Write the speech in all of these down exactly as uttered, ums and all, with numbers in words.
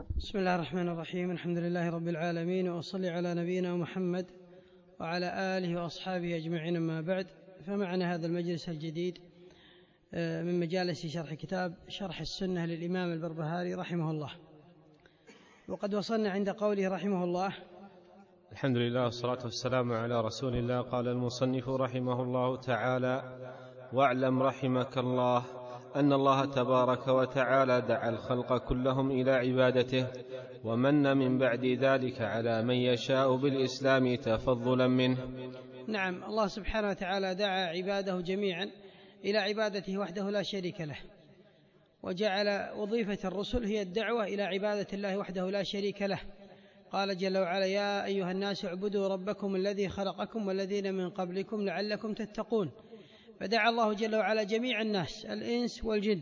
بسم الله الرحمن الرحيم. الحمد لله رب العالمين، وأصلي على نبينا محمد وعلى آله وأصحابه أجمعين، أما بعد. فمعنا هذا المجلس الجديد من مجالس شرح كتاب شرح السنة للإمام البربهاري رحمه الله، وقد وصلنا عند قوله رحمه الله: الحمد لله والصلاة والسلام على رسول الله. قال المصنف رحمه الله تعالى: واعلم رحمك الله أن الله تبارك وتعالى دعا الخلق كلهم إلى عبادته، ومن من بعد ذلك على من يشاء بالإسلام تفضلا منه. نعم، الله سبحانه وتعالى دعا عباده جميعا إلى عبادته وحده لا شريك له، وجعل وظيفة الرسل هي الدعوة إلى عبادة الله وحده لا شريك له. قال جل وعلا: يا أيها الناس اعبدوا ربكم الذي خلقكم والذين من قبلكم لعلكم تتقون. فدعا الله جل وعلا جميع الناس الإنس والجن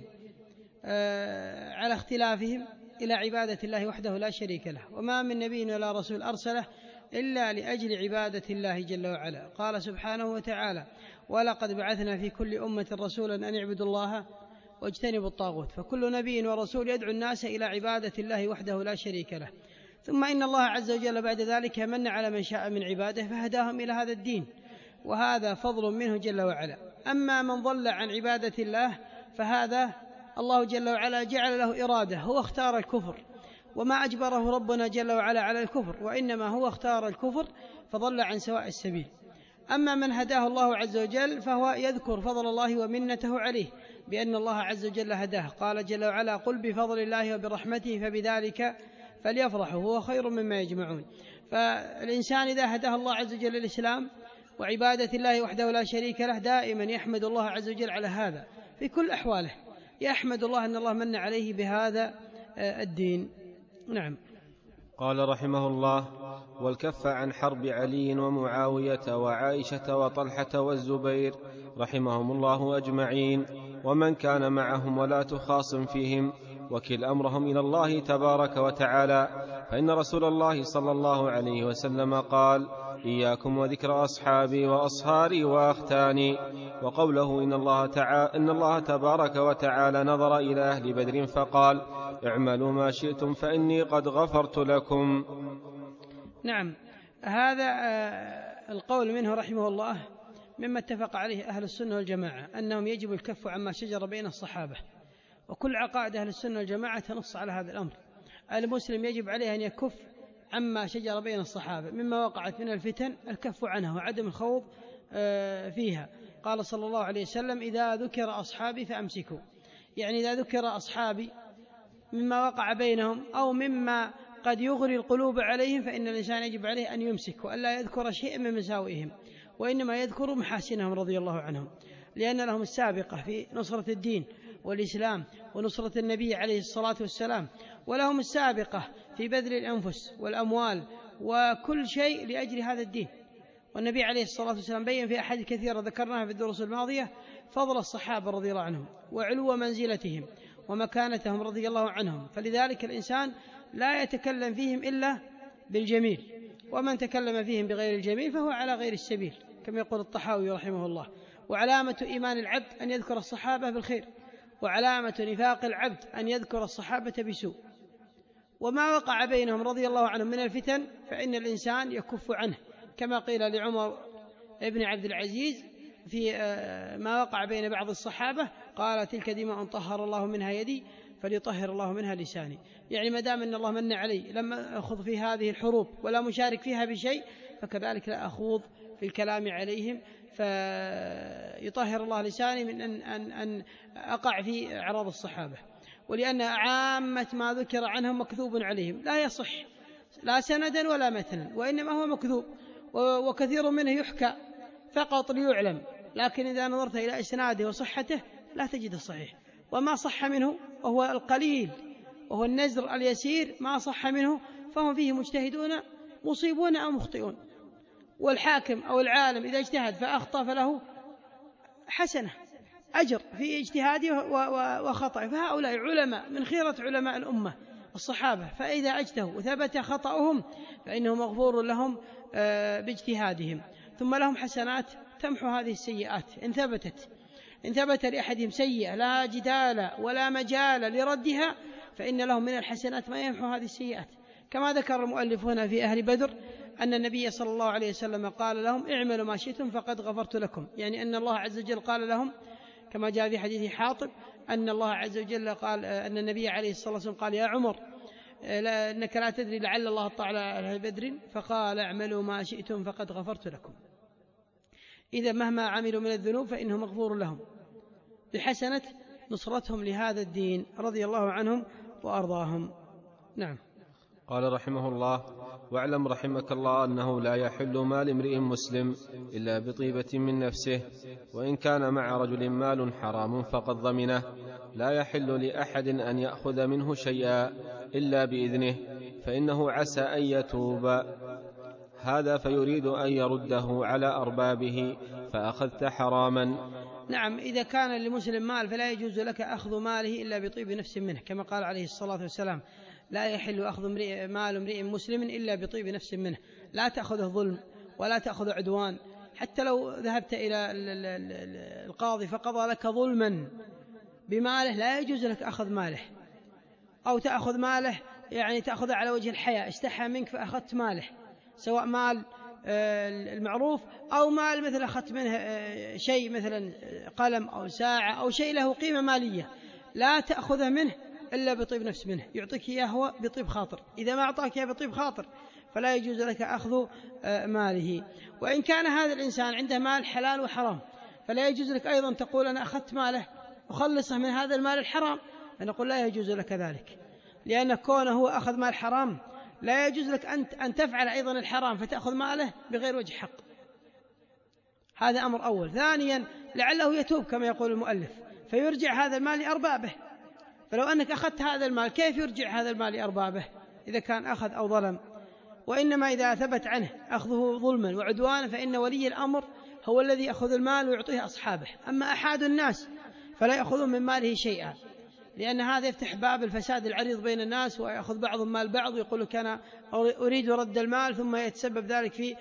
آه على اختلافهم إلى عبادة الله وحده لا شريك له، وما من نبي ولا رسول أرسله إلا لأجل عبادة الله جل وعلا. قال سبحانه وتعالى: ولقد بعثنا في كل أمة رسولا أن اعبدوا الله واجتنبوا الطاغوت. فكل نبي ورسول يدعو الناس إلى عبادة الله وحده لا شريك له. ثم إن الله عز وجل بعد ذلك من على من شاء من عباده فهداهم إلى هذا الدين، وهذا فضل منه جل وعلا. أما من ضل عن عبادة الله فهذا الله جل وعلا جعل له إرادة، هو اختار الكفر، وما أجبره ربنا جل وعلا على الكفر، وإنما هو اختار الكفر فضل عن سواء السبيل. أما من هداه الله عز وجل فهو يذكر فضل الله ومنته عليه بأن الله عز وجل هداه. قال جل وعلا: قل بفضل الله وبرحمته فبذلك فليفرحوا هو خير مما يجمعون. فالإنسان إذا هداه الله عز وجل الإسلام وعبادة الله وحده لا شريك له دائما يحمد الله عز وجل على هذا في كل أحواله، يحمد الله أن الله من عليه بهذا الدين. نعم. قال رحمه الله: والكف عن حرب علي ومعاوية وعائشة وطلحة والزبير رحمهم الله أجمعين، ومن كان معهم، ولا تخاصم فيهم، وكل أمرهم إلى الله تبارك وتعالى. فإن رسول الله صلى الله عليه وسلم قال: إياكم وذكر أصحابي وأصهاري وأختاني. وقوله: إن الله, تعالى إن الله تبارك وتعالى نظر إلى أهل بدر فقال: اعملوا ما شئتم فإني قد غفرت لكم. نعم، هذا القول منه رحمه الله مما اتفق عليه أهل السنة والجماعة، أنهم يجب الكف عما شجر بين الصحابة، وكل عقائد أهل السنة والجماعة تنص على هذا الأمر. المسلم يجب عليه أن يكف عما شجر بين الصحابة مما وقعت من الفتن، الكف عنها وعدم الخوض فيها. قال صلى الله عليه وسلم: إذا ذكر أصحابي فأمسكوا، يعني إذا ذكر أصحابي مما وقع بينهم أو مما قد يغري القلوب عليهم فإن الإنسان يجب عليه أن يمسك وألا يذكر شيئا من مساوئهم، وإنما يذكر محاسنهم رضي الله عنهم، لأن لهم السابقة في نصرة الدين والإسلام ونصرة النبي عليه الصلاة والسلام، ولهم السابقة في بذل الأنفس والأموال وكل شيء لأجل هذا الدين. والنبي عليه الصلاة والسلام بين في أحاديث كثيرة ذكرناها في الدروس الماضية فضل الصحابة رضي الله عنهم وعلو منزلتهم ومكانتهم رضي الله عنهم، فلذلك الإنسان لا يتكلم فيهم إلا بالجميل، ومن تكلم فيهم بغير الجميل فهو على غير السبيل، كما يقول الطحاوي رحمه الله. وعلامة إيمان العبد أن يذكر الصحابة بالخير، وعلامة نفاق العبد أن يذكر الصحابة بسوء. وما وقع بينهم رضي الله عنهم من الفتن فإن الإنسان يكف عنه، كما قيل لعمر ابن عبد العزيز في ما وقع بين بعض الصحابة: قال: تلك دماء طهر الله منها يدي فليطهر الله منها لساني. يعني ما دام أن الله من علي لما أخوض في هذه الحروب ولا مشارك فيها بشيء، فكذلك لا أخوض في الكلام عليهم، فيطهر الله لساني من أن, أن, أن أقع في أعراض الصحابة. ولأن عامة ما ذكر عنهم مكذوب عليهم، لا يصح لا سندا ولا متنا، وإنما هو مكذوب، وكثير منه يحكى فقط ليعلم، لكن إذا نظرت إلى إسناده وصحته لا تجد الصحيح. وما صح منه وهو القليل وهو النزر اليسير، ما صح منه فهم فيه مجتهدون مصيبون أو مخطئون. والحاكم أو العالم إذا اجتهد فأخطأ فله حسنة أجر في اجتهاده وخطأه، فهؤلاء علماء من خيرة علماء الأمة الصحابة، فإذا اجتهدوا وثبت خطأهم فإنه مغفور لهم باجتهادهم، ثم لهم حسنات تمحو هذه السيئات إن ثبتت. إن ثبت لأحدهم سيئة لا جدال ولا مجال لردها فإن لهم من الحسنات ما يمحو هذه السيئات. كما ذكر المؤلف هنا في أهل بدر أن النبي صلى الله عليه وسلم قال لهم اعملوا ما شئتم فقد غفرت لكم، يعني أن الله عز وجل قال لهم كما جاء في حديث حاطب أن الله عز وجل قال أن النبي عليه الصلاة والسلام قال يا عمر لا إنك لا تدري لعل الله اطلع على أهل بدر، فقال اعملوا ما شئتم فقد غفرت لكم. إذا مهما عملوا من الذنوب فإنه مغفور لهم بحسنة نصرتهم لهذا الدين رضي الله عنهم وأرضاهم. نعم. قال رحمه الله: واعلم رحمك الله أنه لا يحل مال امرئ مسلم إلا بطيبة من نفسه، وإن كان مع رجل مال حرام فقد ضمنه. لا يحل لأحد أن يأخذ منه شيئا إلا بإذنه، فإنه عسى أن يتوب هذا فيريد أن يرده على أربابه فأخذت حراما. نعم، إذا كان لمسلم مال فلا يجوز لك أخذ ماله إلا بطيب نفس منه، كما قال عليه الصلاة والسلام: لا يحل أخذ مال امرئ مسلم إلا بطيب نفس منه. لا تأخذه ظلم ولا تأخذ عدوان، حتى لو ذهبت إلى القاضي فقضى لك ظلما بماله لا يجوز لك أخذ ماله، أو تأخذ ماله يعني تأخذ على وجه الحياء، استحى منك فأخذت ماله، سواء مال المعروف أو مال مثل أخذت منه شيء مثلا قلم أو ساعة أو شيء له قيمة مالية، لا تأخذه منه إلا بطيب نفس منه، يعطيك إياه هو بطيب خاطر. إذا ما أعطاك إياه بطيب خاطر فلا يجوز لك أخذ ماله. وإن كان هذا الإنسان عنده مال حلال وحرام فلا يجوز لك أيضا تقول أنا أخذت ماله أخلصه من هذا المال الحرام، فنقول لا يجوز لك ذلك، لأن كونه هو أخذ مال حرام لا يجوز لك أن تفعل أيضا الحرام فتأخذ ماله بغير وجه حق. هذا أمر أول. ثانيا، لعله يتوب كما يقول المؤلف فيرجع هذا المال لأربابه، فلو أنك أخذت هذا المال كيف يرجع هذا المال لأربابه إذا كان أخذ أو ظلم؟ وإنما إذا ثبت عنه أخذه ظلما وعدوانا فإن ولي الأمر هو الذي يأخذ المال ويعطيه أصحابه. أما أحد الناس فلا يأخذون من ماله شيئا، لأن هذا يفتح باب الفساد العريض بين الناس، ويأخذ بعضهم مال بعض ويقول لك أنا أريد رد المال، ثم يتسبب ذلك في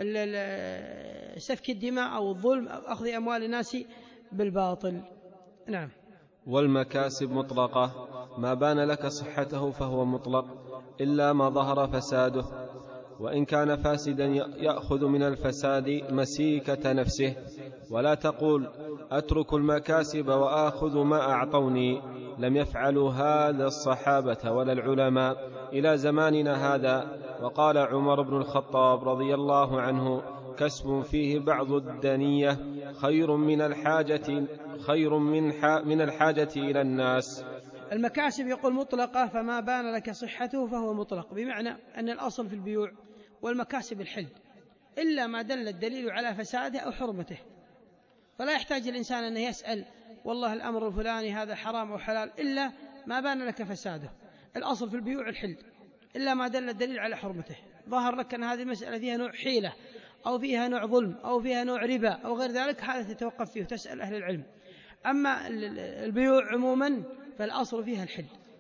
سفك الدماء أو الظلم أو أخذ أموال الناس بالباطل. نعم. والمكاسب مطلقة، ما بان لك صحته فهو مطلق إلا ما ظهر فساده، وإن كان فاسدا يأخذ من الفساد مسيكة نفسه. ولا تقول أترك المكاسب وآخذ ما أعطوني، لم يفعلوا هذا الصحابة ولا العلماء إلى زماننا هذا. وقال عمر بن الخطاب رضي الله عنه: كسب فيه بعض الدنية خير من الحاجة خير من, من الحاجة إلى الناس. المكاسب يقول مطلقة، فما بان لك صحته فهو مطلق، بمعنى أن الأصل في البيوع والمكاسب الحل إلا ما دل الدليل على فساده أو حرمته، فلا يحتاج الإنسان أن يسأل والله الأمر الفلاني هذا حرام أو حلال إلا ما بان لك فساده. الأصل في البيوع الحل إلا ما دل الدليل على حرمته. ظهر لك أن هذه المسألة فيها نوع حيلة أو فيها نوع ظلم أو فيها نوع ربا أو غير ذلك، هذا تتوقف فيه وتسأل أهل العلم. أما البيوع عموما فالأصل فيها الحل،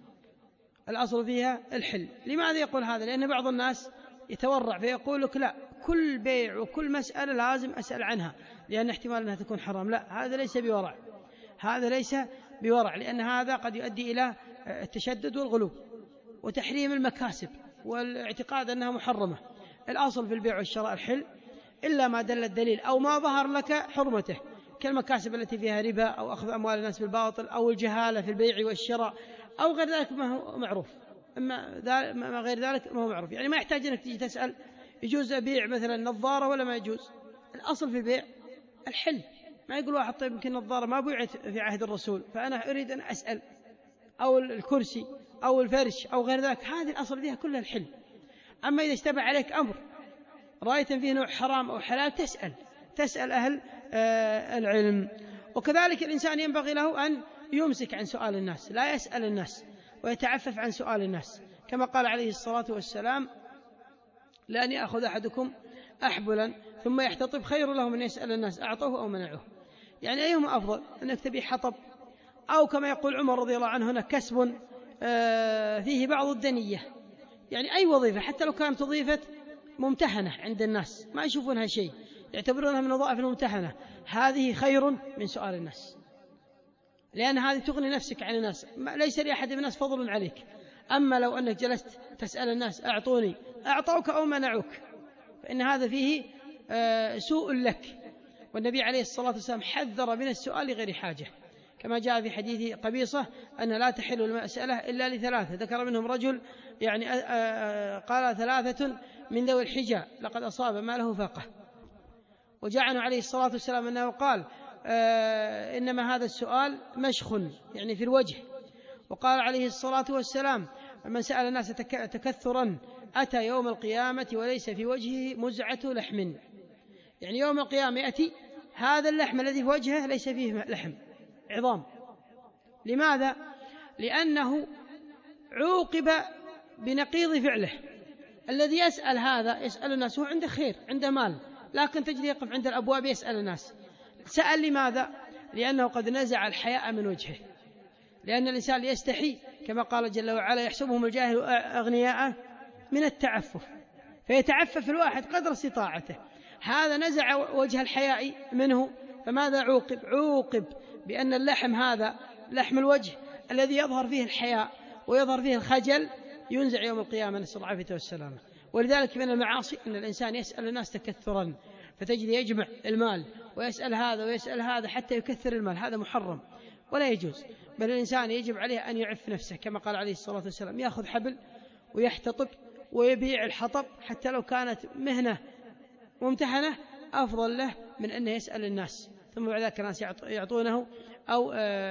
الأصل فيها الحل. لماذا يقول هذا؟ لأن بعض الناس يتورع فيقول لك لا، كل بيع وكل مسألة لازم أسأل عنها لأن احتمال أنها تكون حرام. لا، هذا ليس بورع، هذا ليس بورع، لأن هذا قد يؤدي إلى التشدد والغلو وتحريم المكاسب والاعتقاد أنها محرمة. الأصل في البيع والشراء الحل إلا ما دل الدليل أو ما ظهر لك حرمته، كالمكاسب التي فيها ربا أو أخذ أموال الناس بالباطل أو الجهالة في البيع والشراء أو غير ذلك ما هو معروف. أما ما غير ذلك ما هو معروف، يعني ما يحتاج أنك تيجي تسأل يجوز أبيع مثلا نظارة ولا ما يجوز. الأصل في البيع الحل. ما يقول واحد طيب يمكن نظارة ما بيعت في عهد الرسول فأنا أريد أن أسأل، أو الكرسي أو الفرش أو غير ذلك، هذه الأصل فيها كلها الحل. أما إذا اشتبه عليك أمر رأيت فيه نوع حرام أو حلال تسأل تسأل أهل آه العلم. وكذلك الإنسان ينبغي له أن يمسك عن سؤال الناس، لا يسأل الناس ويتعفف عن سؤال الناس، كما قال عليه الصلاة والسلام: لأن يأخذ أحدكم أحبلا ثم يحتطب خير له من يسأل الناس أعطوه أو منعوه. يعني أيهما أفضل، أنك تبي حطب أو كما يقول عمر رضي الله عنه هنا كسب آه فيه بعض الدنية، يعني أي وظيفة حتى لو كانت وظيفة ممتحنة عند الناس ما يشوفونها شيء يعتبرونها من وظائف الممتحنة، هذه خير من سؤال الناس. لأن هذه تغني نفسك عن الناس، ليس لأحد من الناس فضل عليك. أما لو أنك جلست تسأل الناس أعطوني، أعطوك أو منعوك، فإن هذا فيه سوء لك. والنبي عليه الصلاة والسلام حذر من السؤال لغير حاجة، كما جاء في حديث قبيصة أن لا تحل المسألة إلا لثلاثة، ذكر منهم رجل يعني قال ثلاثة من ذوي الحجى لقد أصاب ما له فاقة. وجاء عنه عليه الصلاة والسلام أنه قال إنما هذا السؤال مشخ يعني في الوجه. وقال عليه الصلاة والسلام من سأل الناس تكثرا أتى يوم القيامة وليس في وجهه مزعة لحم، يعني يوم القيامة يأتي هذا اللحم الذي في وجهه ليس فيه لحم، عظام. لماذا؟ لأنه عوقب بنقيض فعله. الذي يسأل هذا يسأل الناس، هو عنده خير عنده مال، لكن تجد يقف عند الأبواب يسأل الناس. سأل لماذا؟ لأنه قد نزع الحياء من وجهه، لأن الإنسان يستحي كما قال جل وعلا يحسبهم الجاهل أغنياء من التعفف، فيتعفف الواحد قدر استطاعته. هذا نزع وجه الحياء منه، فماذا عوقب؟ عوقب بأن اللحم هذا لحم الوجه الذي يظهر فيه الحياء ويظهر فيه الخجل ينزع يوم القيامة، نسأل الله العافية والسلامة. ولذلك من المعاصي أن الإنسان يسأل الناس تكثرا، فتجد يجمع المال ويسأل هذا ويسأل هذا حتى يكثر المال، هذا محرم ولا يجوز. بل الإنسان يجب عليه أن يعف نفسه كما قال عليه الصلاة والسلام يأخذ حبل ويحتطب ويبيع الحطب حتى لو كانت مهنة ممتحنة أفضل له من أنه يسأل الناس ثم بعد ذلك الناس يعطونه أو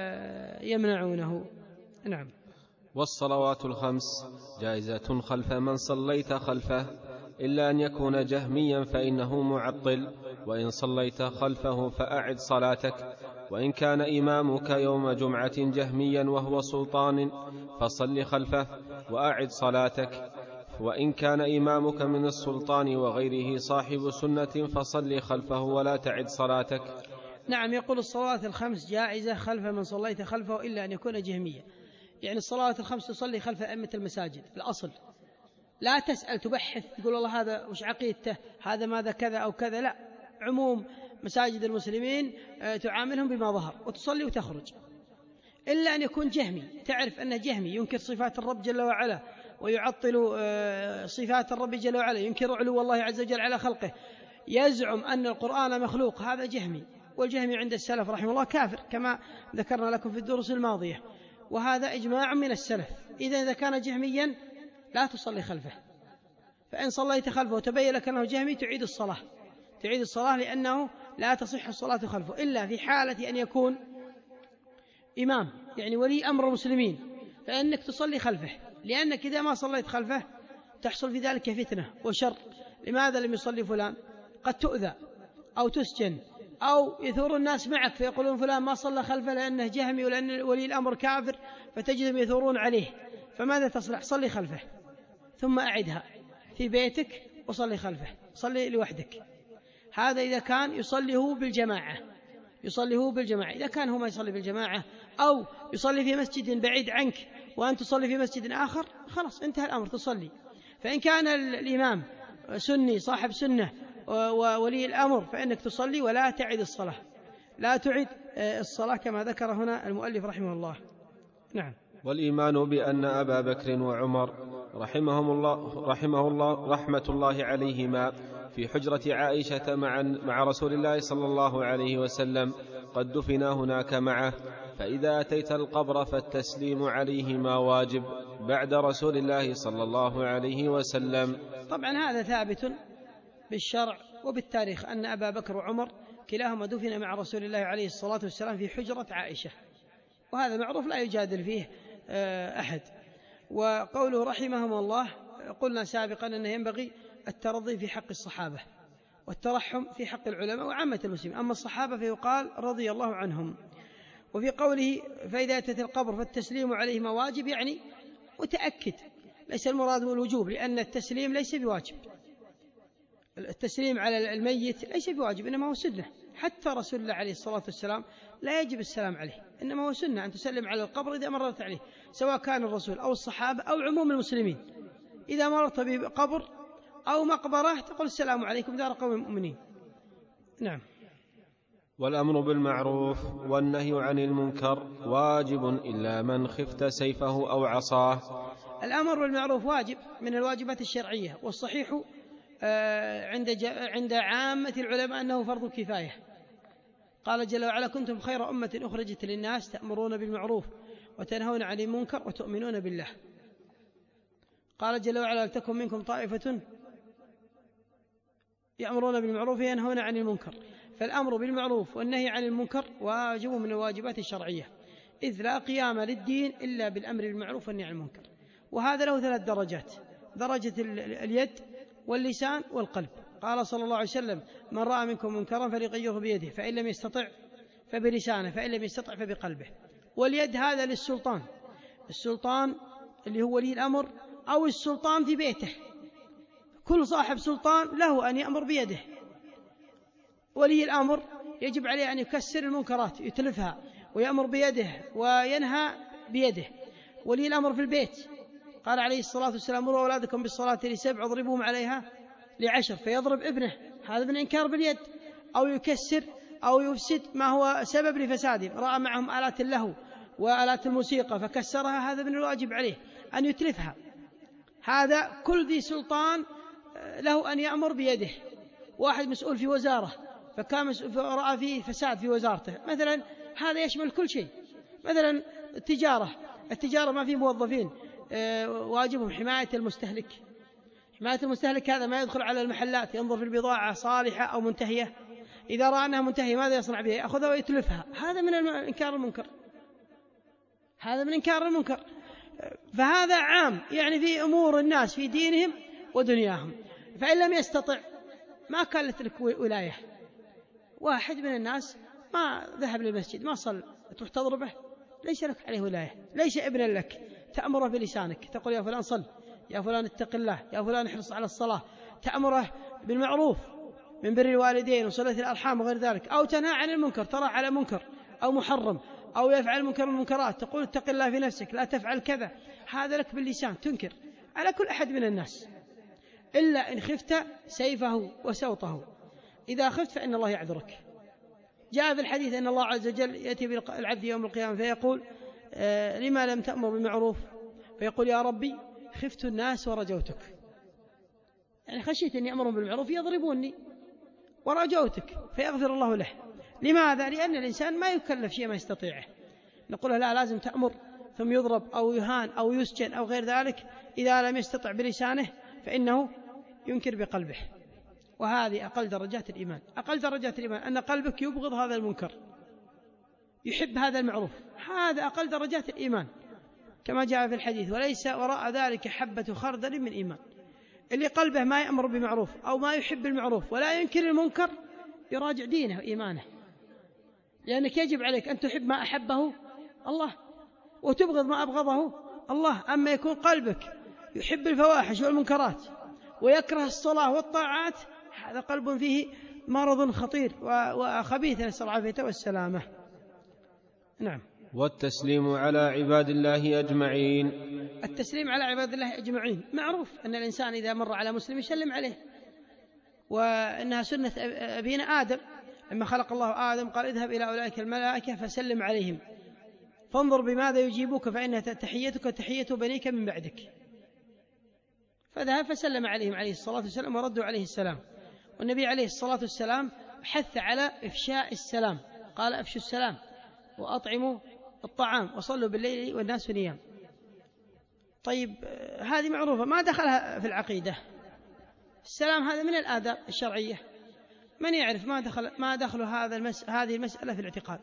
يمنعونه. نعم. والصلوات الخمس جائزة خلف من صليت خلفه إلا أن يكون جهميا فإنه معطل، وإن صليت خلفه فأعد صلاتك، وإن كان إمامك يوم جمعة جهميا وهو سلطان فصل خلفه وأعد صلاتك، وإن كان إمامك من السلطان وغيره صاحب سنة فصل خلفه ولا تعد صلاتك. نعم. يقول الصلوات الخمس جائزة خلف من صليت خلفه إلا أن يكون جهميا، يعني الصلوات الخمس تصلي خلف أئمة المساجد الأصل، لا تسأل تبحث تقول والله هذا وش عقيدته هذا ماذا كذا أو كذا، لا، عموم مساجد المسلمين تعاملهم بما ظهر وتصلي وتخرج. إلا أن يكون جهمي، تعرف أنه جهمي ينكر صفات الرب جل وعلا ويعطل صفات الرب جل وعلا، ينكر علو الله عز وجل على خلقه، يزعم أن القرآن مخلوق، هذا جهمي. والجهمي عند السلف رحمه الله كافر كما ذكرنا لكم في الدروس الماضية، وهذا إجماع من السلف. إذا إذا كان جهميا لا تصلي خلفه، فإن صليت خلفه وتبين لك أنه جهمي تعيد الصلاة تعيد الصلاة لأنه لا تصح الصلاة خلفه إلا في حالة أن يكون إمام يعني ولي أمر المسلمين، فإنك تصلي خلفه، لأنك إذا ما صليت خلفه تحصل في ذلك فتنة وشر. لماذا لم يصلي فلان؟ قد تؤذى أو تسجن أو يثور الناس معك فيقولون فلان ما صلى خلفه لأنه جهمي ولأن ولي الأمر كافر، فتجدهم يثورون عليه. فماذا تصلح؟ صلي خلفه ثم أعدها في بيتك وصلي خلفه، صلي لوحدك. هذا إذا كان يصلي هو بالجماعة يصلي هو بالجماعة إذا كان هو ما يصلي بالجماعة أو يصلي في مسجد بعيد عنك وأنت تصلي في مسجد آخر، خلاص انتهى الأمر تصلي. فإن كان الإمام سني صاحب سنة وولي الأمر فإنك تصلي ولا تعد الصلاة لا تعد الصلاة كما ذكر هنا المؤلف رحمه الله. نعم. والإيمان بأن أبا بكر وعمر رحمهم الله رحمه الله رحمة الله عليهما في حجرة عائشة مع مع رسول الله صلى الله عليه وسلم قد دفنا هناك معه، فإذا أتيت القبر فالتسليم عليهما واجب بعد رسول الله صلى الله عليه وسلم. طبعا هذا ثابت بالشرع وبالتاريخ أن أبا بكر وعمر كلاهما دفن مع رسول الله عليه الصلاة والسلام في حجرة عائشة، وهذا معروف لا يجادل فيه أحد. وقوله رحمهم الله قلنا سابقا أنه ينبغي الترضي في حق الصحابة والترحم في حق العلماء وعامة المسلمين، أما الصحابة فيقال رضي الله عنهم. وفي قوله فإذا أتت القبر فالتسليم عليهما واجب يعني متأكد، ليس المراد بالوجوب لأن التسليم ليس بواجب، التسليم على الميت ليس بواجب إنما هو سنة. حتى رسول الله عليه الصلاة والسلام لا يجب السلام عليه، إنما هو سنة أن تسلم على القبر إذا مررت عليه، سواء كان الرسول أو الصحابة أو عموم المسلمين. إذا مررت بقبر أو مقبرة تقول السلام عليكم دار قوم مؤمنين. نعم. والأمر بالمعروف والنهي عن المنكر واجب إلا من خفت سيفه أو عصاه. الأمر بالمعروف واجب من الواجبات الشرعية، والصحيح عند عند عامة العلماء أنه فرض كفاية. قال جل وعلا: كنتم خير أمة أخرجت للناس تأمرون بالمعروف وتنهون عن المنكر وتؤمنون بالله. قال جل وعلا: لتكن منكم طائفة يأمرون بالمعروف وينهون عن المنكر. فالأمر بالمعروف والنهي عن المنكر واجب من الواجبات الشرعية، إذ لا قيام للدين إلا بالأمر بالمعروف والنهي عن المنكر. وهذا له ثلاث درجات: درجة اليد واللسان والقلب. قال صلى الله عليه وسلم: من رأى منكم منكرا فليغيره بيده، فإن لم يستطع فبلسانه، فإن لم يستطع فبقلبه. واليد هذا للسلطان، السلطان اللي هو ولي الأمر أو السلطان في بيته. كل صاحب سلطان له أن يأمر بيده. ولي الأمر يجب عليه أن يكسر المنكرات يتلفها، ويأمر بيده وينهى بيده. ولي الأمر في البيت قال عليه الصلاة والسلام: مروا أولادكم بالصلاة لسبع واضربوهم عليها لعشر. فيضرب ابنه، هذا من إنكار باليد، أو يكسر أو يفسد ما هو سبب لفساده. رأى معهم آلات اللهو وآلات الموسيقى فكسرها، هذا من الواجب عليه أن يتلفها. هذا كل ذي سلطان له أن يأمر بيده. واحد مسؤول في وزارة فكان رأى فيه فساد في وزارته مثلا، هذا يشمل كل شيء. مثلا التجارة التجارة ما فيه موظفين، واجبهم حماية المستهلك. حماية المستهلك هذا ما يدخل على المحلات ينظر في البضاعة صالحة أو منتهية، إذا رأى أنها منتهية ماذا يصنع بها؟ يأخذها ويتلفها. هذا من إنكار المنكر، هذا من إنكار المنكر. فهذا عام، يعني في أمور الناس في دينهم ودنياهم. فإن لم يستطع ما كانت لك ولاية. واحد من الناس ما ذهب للمسجد ما صلى، تروح تضربه؟ ليس لك عليه ولاية، ليس ابنا لك تأمره بلسانك، تقول: يا فلان صل، يا فلان اتق الله، يا فلان احرص على الصلاة، تأمره بالمعروف من بر الوالدين وصلة الأرحام وغير ذلك، أو تنهى عن المنكر، ترى على منكر أو محرم أو يفعل منكر من المنكرات، تقول: اتق الله في نفسك، لا تفعل كذا. هذا لك باللسان، تنكر على كل أحد من الناس، إلا إن خفت سيفه وسوطه. إذا خفت فإن الله يعذرك. جاء في الحديث أن الله عز وجل يأتي بالعبد يوم القيامة فيقول: آه لما لم تأمر بالمعروف؟ فيقول: يا ربي خفت الناس ورجوتك. يعني خشيت أن يأمرون بالمعروف يضربوني، ورجوتك، فيغفر الله له. لماذا؟ لأن الإنسان ما يكلف شيء ما يستطيعه. نقول له: لا، لازم تأمر ثم يضرب أو يهان أو يسجن أو غير ذلك. إذا لم يستطع بلسانه فإنه ينكر بقلبه. وهذه أقل درجات الإيمان. أقل درجات الإيمان أن قلبك يبغض هذا المنكر، يحب هذا المعروف، هذا أقل درجات الإيمان كما جاء في الحديث: وليس وراء ذلك حبة خردل من إيمان. اللي قلبه ما يأمر بمعروف أو ما يحب المعروف ولا ينكر المنكر يراجع دينه وإيمانه، لأنك يجب عليك أن تحب ما أحبه الله وتبغض ما أبغضه الله. أما يكون قلبك يحب الفواحش والمنكرات ويكره الصلاة والطاعات، هذا قلب فيه مرض خطير وخبيث، نسأل الله العافية والسلامة. نعم. والتسليم على عباد الله أجمعين. التسليم على عباد الله أجمعين معروف أن الإنسان إذا مر على مسلم يسلم عليه، وإنها سنة أبينا آدم لما خلق الله آدم قال: اذهب إلى أولئك الملائكة فسلم عليهم فانظر بماذا يجيبوك فإن تحيتك تحية بنيك من بعدك. فذهب فسلم عليهم عليه الصلاة والسلام وردوا عليه السلام. والنبي عليه الصلاة والسلام حث على إفشاء السلام، قال: أفشوا السلام وأطعموا الطعام وصلوا بالليل والناس نيام. طيب هذه معروفة، ما دخلها في العقيدة. السلام هذا من الآداب الشرعية، من يعرف ما دخل ما دخل هذا المس... هذه المسألة في الاعتقاد؟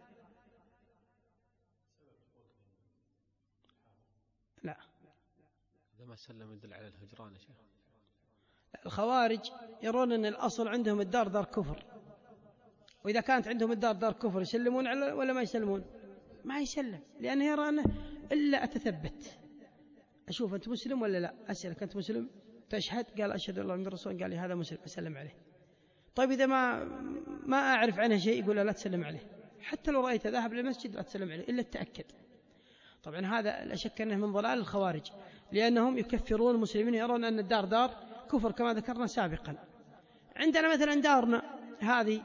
لا، إذا ما سلم يدل على الهجران يا شيخ. الخوارج يرون أن الأصل عندهم الدار دار كفر، وإذا كانت عندهم الدار دار كفر يسلمون على ولا ما يسلمون؟ ما يسلم، لأنه يرى أنه إلا أتثبت أشوف أنت مسلم ولا لا، أسألك أنت مسلم تشهد؟ قال: أشهد الله من الرسول. قال لي: هذا مسلم، أسلم عليه. طيب إذا ما ما أعرف عنه شيء يقول: لا تسلم عليه، حتى لو رأيت ذهب للمسجد لا تسلم عليه إلا التأكد. طبعا هذا لا شك أنه من ضلال الخوارج، لأنهم يكفرون المسلمين، يرون أن الدار دار كفر كما ذكرنا سابقا. عندنا مثلا دارنا هذه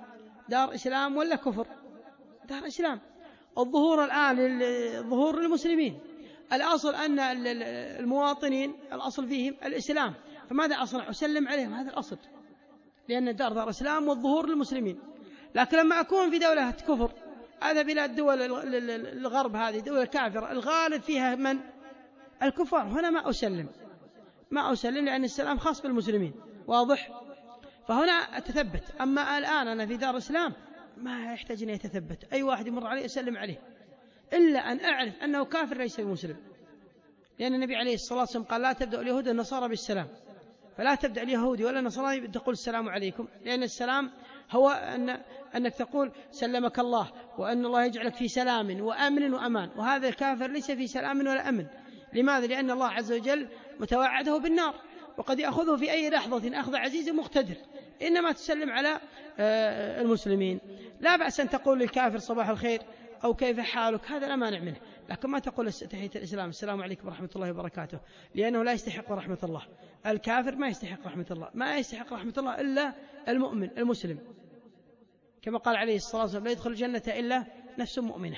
دار إسلام ولا كفر؟ دار إسلام. الظهور الآن ظهور المسلمين، الأصل أن المواطنين الأصل فيهم الإسلام، فماذا أصنع؟ أسلم عليهم، هذا الأصل، لأن الدار دار إسلام والظهور للمسلمين. لكن لما أكون في دولة كفر، هذا بلاد دول الغرب، هذه دولة كافرة الغالب فيها من؟ الكفار، هنا ما أسلم ما أسلم لأن السلام خاص بالمسلمين، واضح؟ فهنا أتثبت. أما الآن أنا في دار إسلام ما يحتاج أن يتثبت، أي واحد يمر عليه أسلم عليه، إلا أن أعرف أنه كافر ليس بمسلم، لأن النبي عليه الصلاة والسلام قال لا تبدأ اليهود والنصارى بالسلام، فلا تبدأ اليهودي ولا النصراني تقول السلام عليكم، لأن السلام هو أن أنك تقول سلمك الله، وأن الله يجعلك في سلام وأمن وأمان، وهذا الكافر ليس في سلام ولا أمن. لماذا؟ لأن الله عز وجل متوعده بالنار، وقد يأخذه في أي لحظة أخذ عزيز مقتدر. إنما تسلم على المسلمين. لا بأس أن تقول للكافر صباح الخير أو كيف حالك، هذا لا مانع منه، لكن ما تقول تحية الإسلام السلام عليكم ورحمة الله وبركاته، لأنه لا يستحق رحمة الله. الكافر ما يستحق رحمة الله، ما يستحق رحمة الله إلا المؤمن المسلم، كما قال عليه الصلاة والسلام لا يدخل الجنة إلا نفس مؤمنة،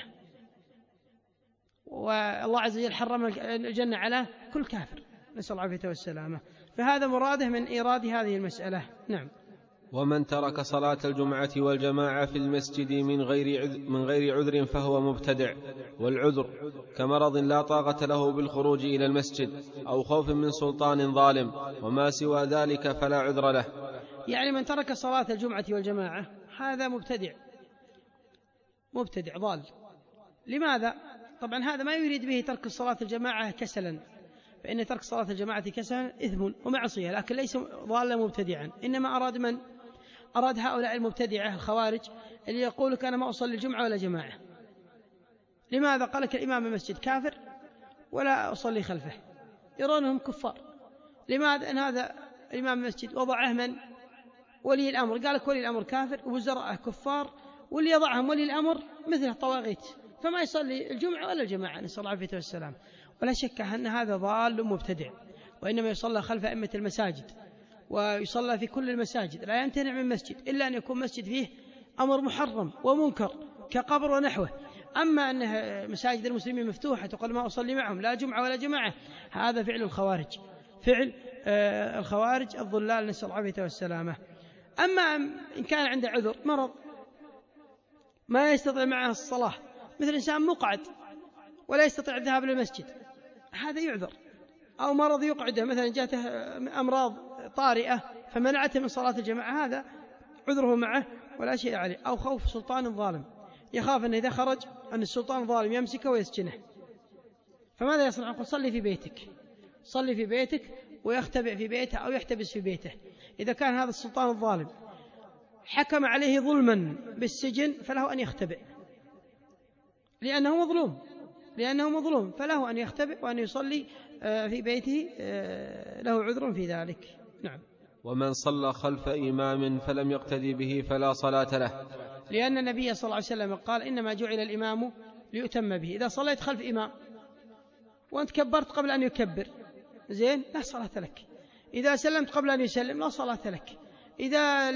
والله عز وجل حرم الجنة على كل كافر، نسأل الله العافية والسلامة. فهذا مراده من إيراد هذه المسألة. نعم. ومن ترك صلاة الجمعة والجماعة في المسجد من غير من غير عذر فهو مبتدع، والعذر كمرض لا طاقة له بالخروج إلى المسجد أو خوف من سلطان ظالم، وما سوى ذلك فلا عذر له. يعني من ترك صلاة الجمعة والجماعة هذا مبتدع مبتدع ضال. لماذا؟ طبعا هذا ما يريد به ترك الصلاة الجماعة كسلا، فإن ترك صلاة الجماعة كسلا إثم ومعصية، لكن ليس ضالا مبتدعا. إنما أراد من؟ أراد هؤلاء المبتدعة الخوارج اللي يقولك أنا ما أصلي الجمعة ولا جماعة. لماذا؟ قال لك الإمام المسجد كافر ولا أصلي خلفه، يرونهم كفار. لماذا؟ أن هذا الإمام المسجد وضعه من؟ ولي الأمر، قال لك ولي الأمر كافر ووزراءه كفار، واللي يضعهم ولي الأمر مثل الطواغيت، فما يصلي الجمعة ولا الجماعة، نسأل الله العافية والسلام. ولا شك أن هذا ضال مبتدع، وإنما يصلى خلف أئمة المساجد، ويصلى في كل المساجد، لا يمتنع من مسجد إلا أن يكون مسجد فيه أمر محرم ومنكر كقبر ونحوه. أما أن مساجد المسلمين مفتوحة تقول ما أصلي معهم لا جمعة ولا جماعة، هذا فعل الخوارج، فعل آه الخوارج الضلال، نسأل الله العافية والسلامة. أما إن كان عنده عذر، مرض ما يستطيع معه الصلاة، مثل إنسان مقعد ولا يستطيع الذهاب للمسجد، هذا يعذر. أو مرض يقعده، مثلا جاءته أمراض طارئة فمنعته من صلاة الجماعة، هذا عذره معه ولا شيء عليه. أو خوف سلطان ظالم، يخاف أنه إذا خرج أن السلطان الظالم يمسكه ويسجنه، فماذا يصنع؟ يقول صلي في بيتك، صلي في بيتك ويختبئ في بيته أو يحتبس في بيته. إذا كان هذا السلطان الظالم حكم عليه ظلما بالسجن فله أن يختبئ، لأنه مظلوم لأنه مظلوم فله أن يختبئ وأن يصلي في بيته، له عذر في ذلك. نعم. ومن صلى خلف إمام فلم يقتدي به فلا صلاة له، لأن النبي صلى الله عليه وسلم قال إنما جعل الإمام ليؤتم به. إذا صليت خلف إمام وأنت كبرت قبل أن يكبر، زين، لا صلاة لك. إذا سلمت قبل أن يسلم، لا صلاة لك. إذا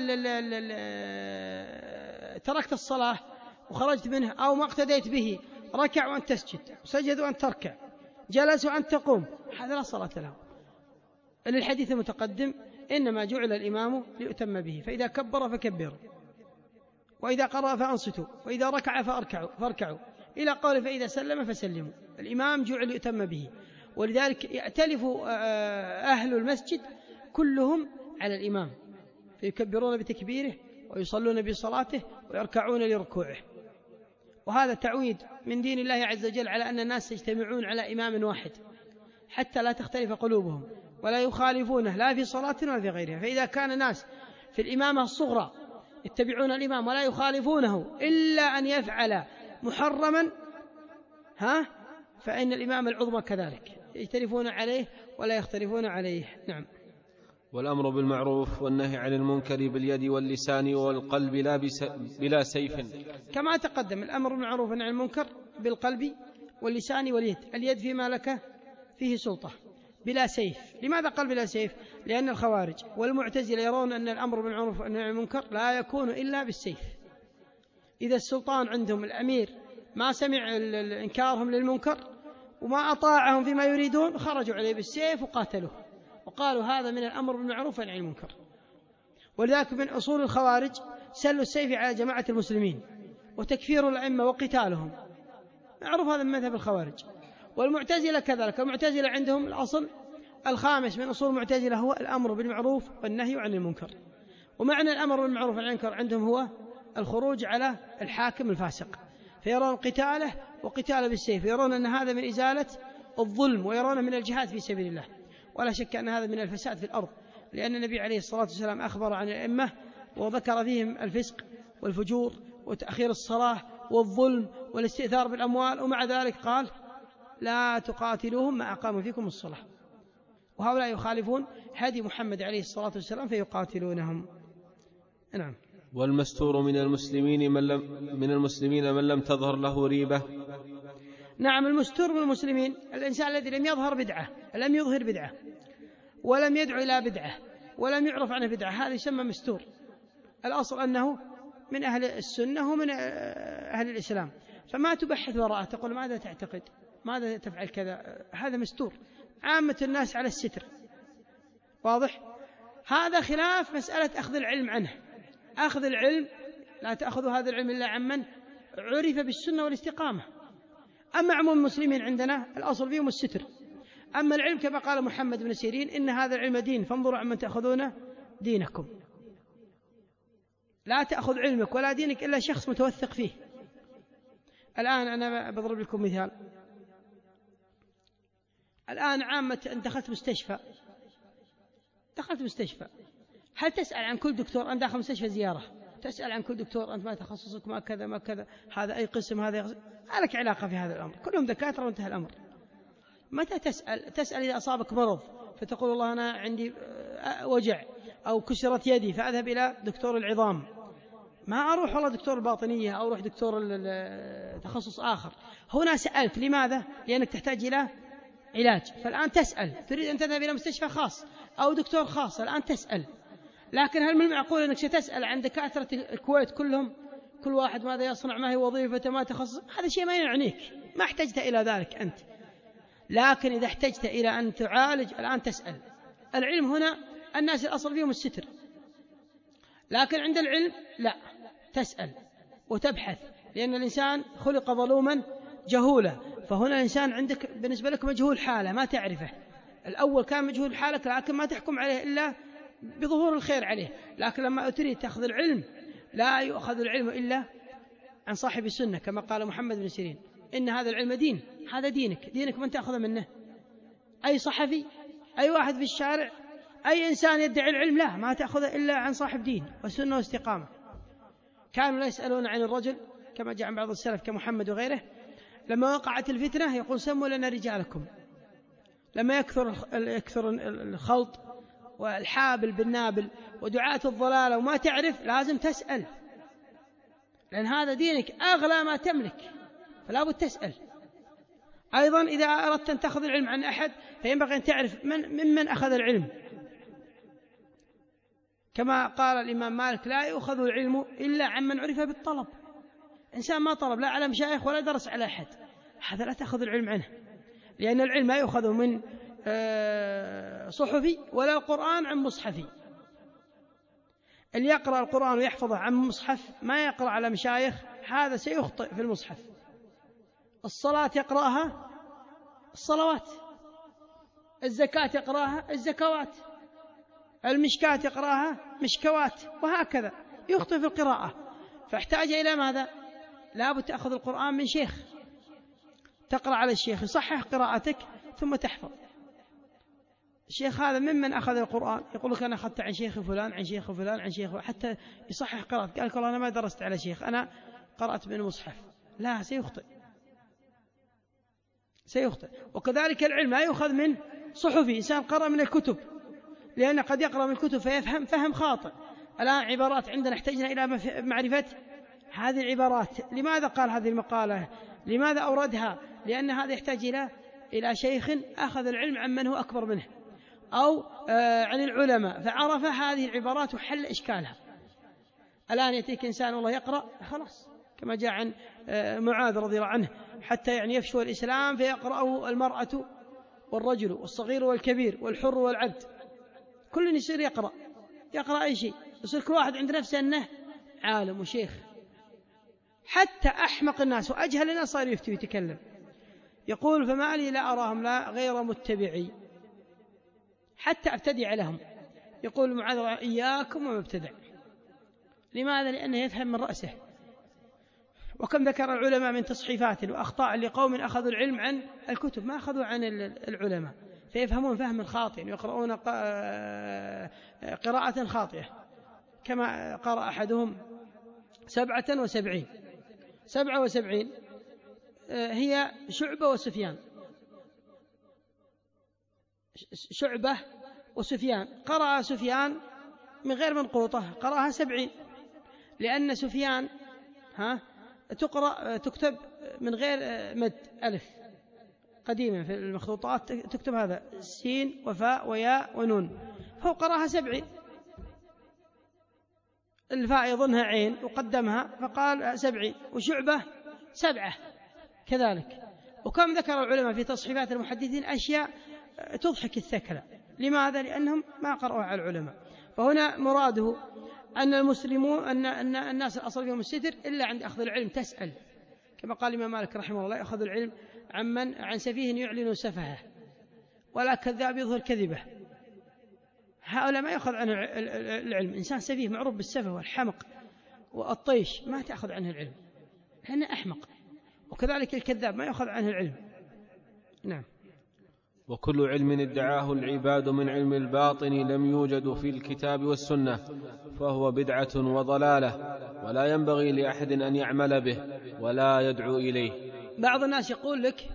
تركت الصلاة وخرجت منها أو ما اقتديت به، ركع وأنت تسجد، سجد وأنت تركع، جلس وأنت تقوم، هذا لا صلاة له. الحديث المتقدم إنما جعل الإمام ليؤتم به، فإذا كبر فكبروا، وإذا قرأ فأنصتوا، وإذا ركع فأركعوا فاركعوا، إلى قول فإذا سلم فسلموا. الإمام جعل ليؤتم به، ولذلك يأتلف أهل المسجد كلهم على الإمام، فيكبرون بتكبيره ويصلون بصلاته ويركعون لركوعه. وهذا تعويد من دين الله عز وجل على أن الناس يجتمعون على إمام واحد حتى لا تختلف قلوبهم ولا يخالفونه لا في صلاة ولا في غيرها. فإذا كان الناس في الإمامة الصغرى يتبعون الإمام ولا يخالفونه إلا أن يفعل محرما، ها فإن الإمام العظمى كذلك يختلفون عليه ولا يختلفون عليه. نعم. والأمر بالمعروف والنهي عن المنكر باليد واللسان والقلب لا بلا سيف، كما تقدم. الأمر بالمعروف والنهي عن المنكر بالقلب واللسان واليد. اليد فيما لك فيه سلطة، بلا سيف. لماذا قال بلا سيف؟ لأن الخوارج والمعتزلة يرون أن الأمر بالمعروف والنهي عن المنكر لا يكون إلا بالسيف، إذا السلطان عندهم الأمير ما سمع إنكارهم للمنكر وما أطاعهم فيما يريدون خرجوا عليه بالسيف وقاتلوه وقالوا هذا من الأمر بالمعروف والنهي عن المنكر. ولذلك من أصول الخوارج سل السيف على جماعة المسلمين وتكفير الأئمة وقتالهم، معروف هذا من مذهب الخوارج. والمعتزلة كذلك، المعتزلة عندهم الأصل الخامس من أصول المعتزلة هو الأمر بالمعروف والنهي عن المنكر. ومعنى الأمر بالمعروف والنهي عن المنكر عندهم هو الخروج على الحاكم الفاسق، فيرون قتاله وقتاله بالسيف، يرون أن هذا من إزالة الظلم ويرون من الجهاد في سبيل الله. ولا شك أن هذا من الفساد في الأرض، لأن النبي عليه الصلاة والسلام أخبر عن الأئمة وذكر فيهم الفسق والفجور وتأخير الصلاة والظلم والاستئثار بالأموال، ومع ذلك قال لا تقاتلوهم ما أقاموا فيكم الصلاة. وهؤلاء يخالفون هدي محمد عليه الصلاة والسلام فيقاتلونهم. نعم. والمستور من المسلمين من لم من المسلمين من لم تظهر له ريبة. نعم، المستور من المسلمين الإنسان الذي لم يظهر بدعة، لم يظهر بدعة ولم يدعو إلى بدعة ولم يعرف عنه بدعة، هذا يسمى مستور. الأصل أنه من أهل السنة ومن أهل الإسلام، فما تبحث وراءه تقول ماذا تعتقد، ماذا تفعل كذا، هذا مستور. عامة الناس على الستر، واضح؟ هذا خلاف مسألة أخذ العلم عنه. أخذ العلم لا تأخذ هذا العلم إلا عمن عرف بالسنة والاستقامة. أما عموم المسلمين عندنا الأصل فيهم الستر. أما العلم كما قال محمد بن سيرين إن هذا العلم دين فانظروا عمن تأخذون دينكم. لا تأخذ علمك ولا دينك إلا شخص متوثق فيه. الآن أنا بضرب لكم مثال. الآن عامة أن دخلت مستشفى دخلت مستشفى هل تسأل عن كل دكتور؟ أنا داخل مستشفى زيارة، تسأل عن كل دكتور أنت ما تخصصك، ما كذا ما كذا، هذا أي قسم، هذا قسم. ما لك علاقة في هذا الأمر، كلهم دكاترة وانتهى الأمر. متى تسأل؟ تسأل إذا أصابك مرض فتقول والله أنا عندي وجع أو كسرت يدي فأذهب إلى دكتور العظام، ما أروح والله دكتور الباطنية أو أروح دكتور تخصص آخر. هنا سألت، لماذا؟ لأنك تحتاج إلى علاج، فالآن تسأل. تريد أن تذهب إلى مستشفى خاص أو دكتور خاص، الآن تسأل. لكن هل من المعقول أنك ستسأل عن دكاترة الكويت كلهم كل واحد ماذا يصنع، ما هي وظيفته، ما تخصص؟ هذا شيء ما يعنيك، ما احتجت إلى ذلك أنت. لكن إذا احتجت إلى أن تعالج الآن تسأل. العلم هنا الناس الأصل فيهم الستر، لكن عند العلم لا، تسأل وتبحث، لأن الإنسان خلق ظلوما جهولا. فهنا الإنسان عندك بالنسبة لك مجهول حاله ما تعرفه. الأول كان مجهول حالك لكن ما تحكم عليه إلا بظهور الخير عليه. لكن لما تريد تأخذ العلم لا يؤخذ العلم إلا عن صاحب السنة، كما قال محمد بن سيرين إن هذا العلم دين، هذا دينك. دينك من تأخذ منه؟ أي صحفي، أي واحد في الشارع، أي إنسان يدعي العلم، لا، ما تأخذ إلا عن صاحب دين وسنة واستقامة. كانوا لا يسألون عن الرجل كما جاء عن بعض السلف كمحمد وغيره، لما وقعت الفتنة يقول سموا لنا رجالكم. لما يكثر يكثر الخلط والحابل بالنابل ودعاة الضلالة وما تعرف، لازم تسأل، لأن هذا دينك أغلى ما تملك، فلا بد تسأل. أيضا إذا أردت أن تأخذ العلم عن أحد فينبغي أن تعرف من ممن أخذ العلم. كما قال الإمام مالك لا يؤخذ العلم إلا عمن عرف بالطلب. إنسان ما طلب لا على مشايخ ولا درس على أحد، هذا لا تأخذ العلم عنه، لأن العلم لا يؤخذ من صحفي ولا القرآن عن مصحفي. اللي يقرأ القرآن ويحفظه عن مصحف ما يقرأ على مشايخ، هذا سيخطئ في المصحف. الصلاة يقرأها الصلوات، الزكاة يقرأها الزكوات، المشكات يقرأها مشكوات، وهكذا يخطئ في القراءة. فاحتاج إلى ماذا؟ لا بد تأخذ القرآن من شيخ، تقرأ على الشيخ يصحح قراءتك ثم تحفظ. الشيخ هذا ممن أخذ القرآن يقول لك أنا أخذت عن شيخ فلان عن شيخ فلان عن شيخ، حتى يصحح قراءتك. قال لك والله أنا ما درست على شيخ، أنا قرأت من المصحف. لا، سيخطئ سيخطئ. وكذلك العلم لا يؤخذ من صحفي، إنسان قرأ من الكتب، لأن قد يقرأ من الكتب فيفهم فهم خاطئ. الآن عبارات عندنا احتجنا إلى معرفة هذه العبارات، لماذا قال هذه المقالة، لماذا أوردها؟ لأن هذا يحتاج إلى إلى شيخ أخذ العلم عن من هو أكبر منه، أو عن العلماء فعرف هذه العبارات وحل إشكالها. الآن يأتيك إنسان والله يقرأ خلاص كما جاء عن معاذ رضي الله عنه حتى يعني يفشو الإسلام فيقرأه المرأة والرجل والصغير والكبير والحر والعبد، كل يصير يقرأ يقرأ أي شيء، يصير كل واحد عند نفسه أنه عالم وشيخ. حتى أحمق الناس وأجهل الناس صار يفتي ويتكلم، يقول فما لي لا أراهم لا غير متبعي حتى أبتدع لهم. يقول معاذ إياكم ومبتدع. لماذا؟ لأنه يفهم من رأسه. وكم ذكر العلماء من تصحيفات وأخطاء لقوم أخذوا العلم عن الكتب ما أخذوا عن العلماء، فيفهمون فهم خاطئ ويقرؤون قراءة خاطئة، كما قرأ أحدهم سبعة وسبعين سبعة وسبعين هي شعبة وسفيان، شعبة وسفيان، قرأ سفيان من غير منقوطة قرأها سبعين، لأن سفيان ها تقرأ تكتب من غير مد ألف، قديما في المخطوطات تكتب هذا سين وفاء وياء ونون، فهو قرأها سبعين، الفاء يظنها عين وقدمها فقال سبعين، وشعبة سبعة كذلك. وكم ذكر العلماء في تصحيفات المحدثين أشياء تضحك الثكلى. لماذا؟ لأنهم ما قرأوا على العلماء. فهنا مراده أن المسلمون أن, أن الناس الأصل فيهم الستر إلا عند أخذ العلم تسأل، كما قال الإمام مالك رحمه الله يأخذ العلم عمن عن سفيه يعلن سفهه ولا كذاب يظهر كذبه. هؤلاء ما يأخذ عنه العلم، إنسان سفيه معروف بالسفه والحمق والطيش ما تأخذ عنه العلم لأنه أحمق، وكذلك الكذاب ما يأخذ عنه العلم. نعم. وكل علم ادعاه العباد من علم الباطن لم يوجد في الكتاب والسنة فهو بدعة وضلالة، ولا ينبغي لأحد أن يعمل به ولا يدعو إليه. بعض الناس يقول لك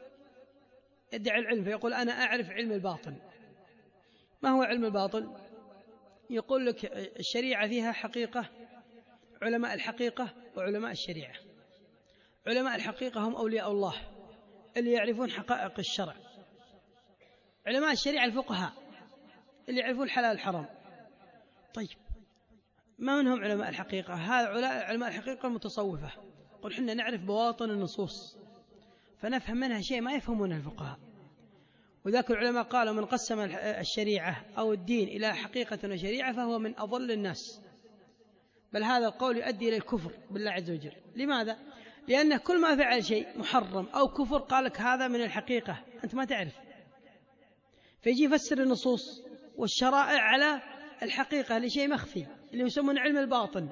ادعي العلم فيقول أنا أعرف علم الباطن. ما هو علم الباطن؟ يقول لك الشريعة فيها حقيقة، علماء الحقيقة وعلماء الشريعة. علماء الحقيقة هم أولياء الله اللي يعرفون حقائق الشرع، علماء الشريعة الفقهاء اللي يعرفون الحلال الحرام. طيب ما منهم علماء الحقيقة؟ هذا علماء الحقيقة المتصوفة، قل حنا نعرف بواطن النصوص فنفهم منها شيء ما يفهمونه الفقهاء. وذاك العلماء قالوا من قسم الشريعة أو الدين إلى حقيقة وشريعة فهو من أضل الناس، بل هذا القول يؤدي إلى الكفر بالله عز وجل. لماذا؟ لأن كل ما فعل شيء محرم أو كفر قال لك هذا من الحقيقة، أنت ما تعرف، فيجي يفسر النصوص والشرائع على الحقيقة لشيء مخفي اللي يسمون علم الباطن.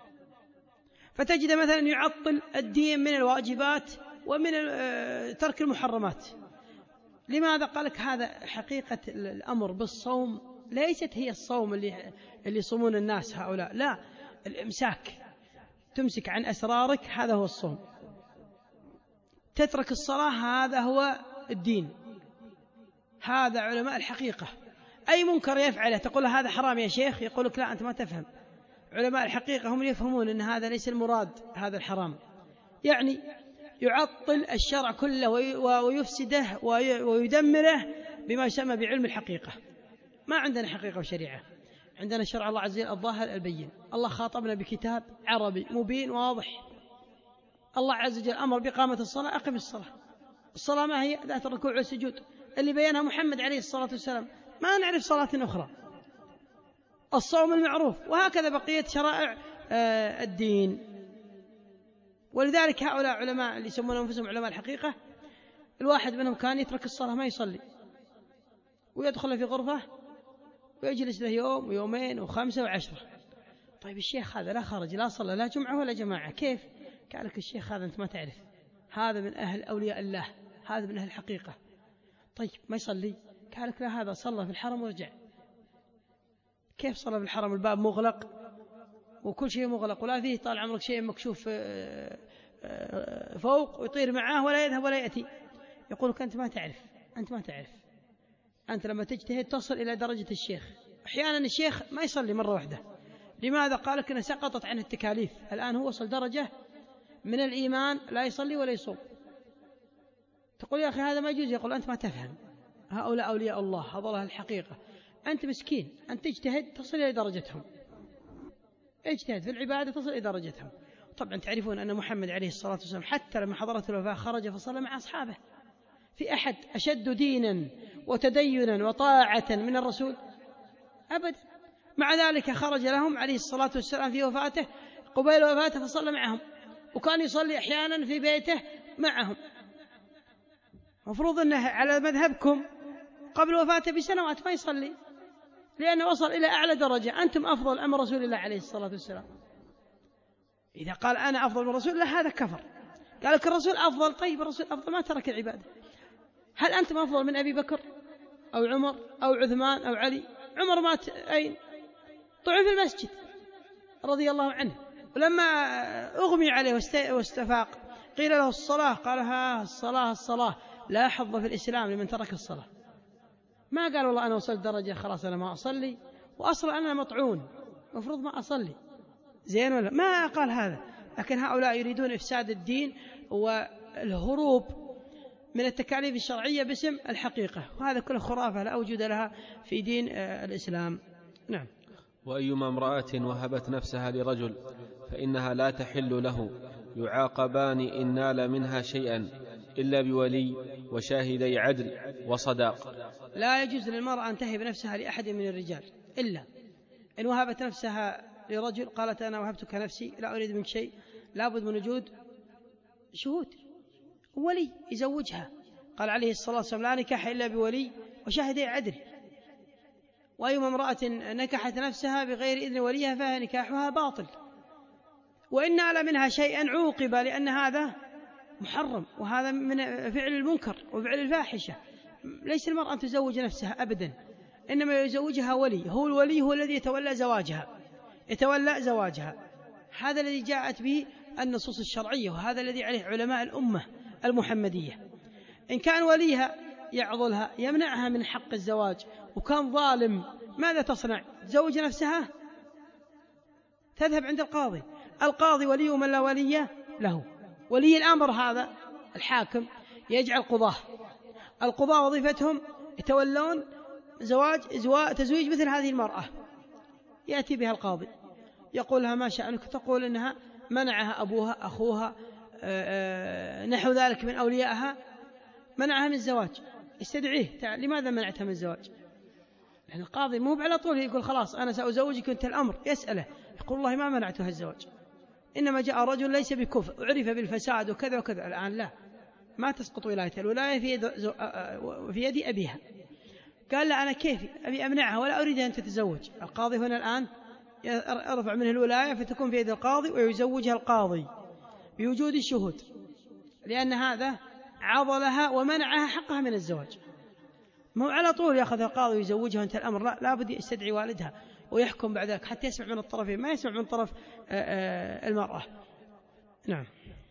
فتجد مثلا يعطل الدين من الواجبات ومن ترك المحرمات. لماذا؟ قال لك هذا حقيقة الأمر بالصوم ليست هي الصوم اللي اللي يصومون الناس هؤلاء، لا، الإمساك، تمسك عن أسرارك هذا هو الصوم، تترك الصلاة هذا هو الدين. هذا علماء الحقيقة. أي منكر يفعله تقول هذا حرام يا شيخ يقول لك لا أنت ما تفهم. علماء الحقيقة هم يفهمون أن هذا ليس المراد، هذا الحرام، يعني يعطل الشرع كله ويفسده ويدمره بما يسمى بعلم الحقيقة. ما عندنا حقيقة وشريعة، عندنا شرع الله عز وجل الظاهر البين. الله خاطبنا بكتاب عربي مبين واضح. الله عز وجل أمر بإقامة الصلاة، أقم الصلاة. الصلاة ما هي؟ ذات الركوع والسجود اللي بينها محمد عليه الصلاة والسلام، ما نعرف صلاة أخرى. الصوم المعروف، وهكذا بقية شرائع الدين. ولذلك هؤلاء علماء اللي يسمون أنفسهم علماء الحقيقة، الواحد منهم كان يترك الصلاة ما يصلي ويدخل في غرفة ويجلس له يوم ويومين وخمسة وعشرة. طيب الشيخ هذا لا خرج لا صلى لا جمعة ولا جماعة، كيف؟ قال لك الشيخ هذا أنت ما تعرف، هذا من أهل أولياء الله، هذا من أهل الحقيقة. طيب ما يصلي؟ قال لك لا، هذا صلى في الحرم ورجع. كيف صلى في الحرم؟ الباب مغلق وكل شيء مغلق ولا فيه طال عمرك شيء مكشوف فوق ويطير معاه ولا يذهب ولا يأتي. يقول لك أنت ما تعرف، أنت ما تعرف. أنت لما تجتهد تصل إلى درجة الشيخ. أحيانا الشيخ ما يصلي مرة واحدة. لماذا؟ قال لك أنه سقطت عنه التكاليف، الآن هو وصل درجة من الإيمان لا يصلي ولا يصوم. تقول يا أخي هذا ما يجوز، يقول أنت ما تفهم، هؤلاء أولياء الله، هذا الحقيقة، أنت مسكين، أنت تجتهد تصل إلى درجتهم، اجتهد في العبادة تصل إلى درجتهم. طبعا تعرفون أن محمد عليه الصلاة والسلام حتى لما حضرته الوفاة خرج فصلى مع أصحابه. في أحد أشد دينا وتدينا وطاعة من الرسول؟ أبدا. مع ذلك خرج لهم عليه الصلاة والسلام في وفاته قبيل وفاته فصلى معهم، وكان يصلي أحيانا في بيته معهم. مفروض أنه على مذهبكم قبل وفاته بسنوات ما يصلي، لأنه وصل إلى أعلى درجة. أنتم أفضل أم رسول الله عليه الصلاة والسلام؟ إذا قال أنا أفضل من رسول الله هذا كفر. قال لك الرسول أفضل، طيب الرسول أفضل ما ترك العبادة. هل أنتم أفضل من أبي بكر أو عمر أو عثمان أو علي؟ عمر مات أين؟ طعن في المسجد رضي الله عنه، ولما أغمي عليه واستفاق قيل له الصلاة قال ها الصلاة الصلاة، لا حظ في الإسلام لمن ترك الصلاة. ما قال والله أنا وصلت درجة خلاص أنا ما أصلي، وأصلا أنا مطعون مفروض ما أصلي، زين ولا ما قال هذا. لكن هؤلاء يريدون إفساد الدين والهروب من التكاليف الشرعية باسم الحقيقة، وهذا كله خرافة لا وجود لها في دين الإسلام. نعم. وأيما امرأة وهبت نفسها لرجل فإنها لا تحل له، يعاقبان إن نال منها شيئا إلا بولي وشاهدي عدل وصداق. لا يجوز للمرأة أن تهب نفسها لأحد من الرجال إلا إن وهبت نفسها لرجل، قالت أنا وهبتك نفسي لا أريد منك شيء، لابد من وجود شهود ولي يزوجها. قال عليه الصلاة والسلام لا نكاح إلا بولي وشاهدي عدل. وأيما امرأة نكحت نفسها بغير إذن وليها فنكاحها باطل، وإن نال منها شيئا عوقب، لأن هذا محرم وهذا من فعل المنكر وفعل الفاحشة. ليس المرأة أن تزوج نفسها أبدا، إنما يزوجها ولي، هو الولي هو الذي يتولى زواجها يتولى زواجها. هذا الذي جاءت به النصوص الشرعية، وهذا الذي عليه علماء الأمة المحمدية. إن كان وليها يعضلها يمنعها من حق الزواج وكان ظالم، ماذا تصنع؟ تزوج نفسها؟ تذهب عند القاضي. القاضي ولي من لا ولي له. ولي الأمر هذا الحاكم يجعل قضاه، القضاة وظيفتهم يتولون زواج تزويج مثل هذه المرأة. يأتي بها القاضي يقول لها ما شأنك؟ تقول إنها منعها أبوها أخوها نحو ذلك من أوليائها، منعها من الزواج. يستدعيه لماذا منعتها من الزواج؟ يعني القاضي مو على طول يقول خلاص أنا سأزوجك أنت الأمر، يسأله يقول والله ما منعتها الزواج، إنما جاء رجل ليس بكفء وعرف بالفساد وكذا وكذا. الآن لا، ما تسقط ولاية، الولاية في يد, في يد أبيها. قال لا أنا كيفي أبي أمنعها ولا أريد أن تتزوج. القاضي هنا الآن يرفع منه الولاية فتكون في يد القاضي ويزوجها القاضي بوجود الشهود، لأن هذا عضلها ومنعها حقها من الزواج. مو على طول يأخذ القاضي ويزوجها أنت الأمر، لا، لا بد يستدعي والدها ويحكم بعد ذلك حتى يسمع من الطرفين، ما يسمع من طرف المرأة. نعم.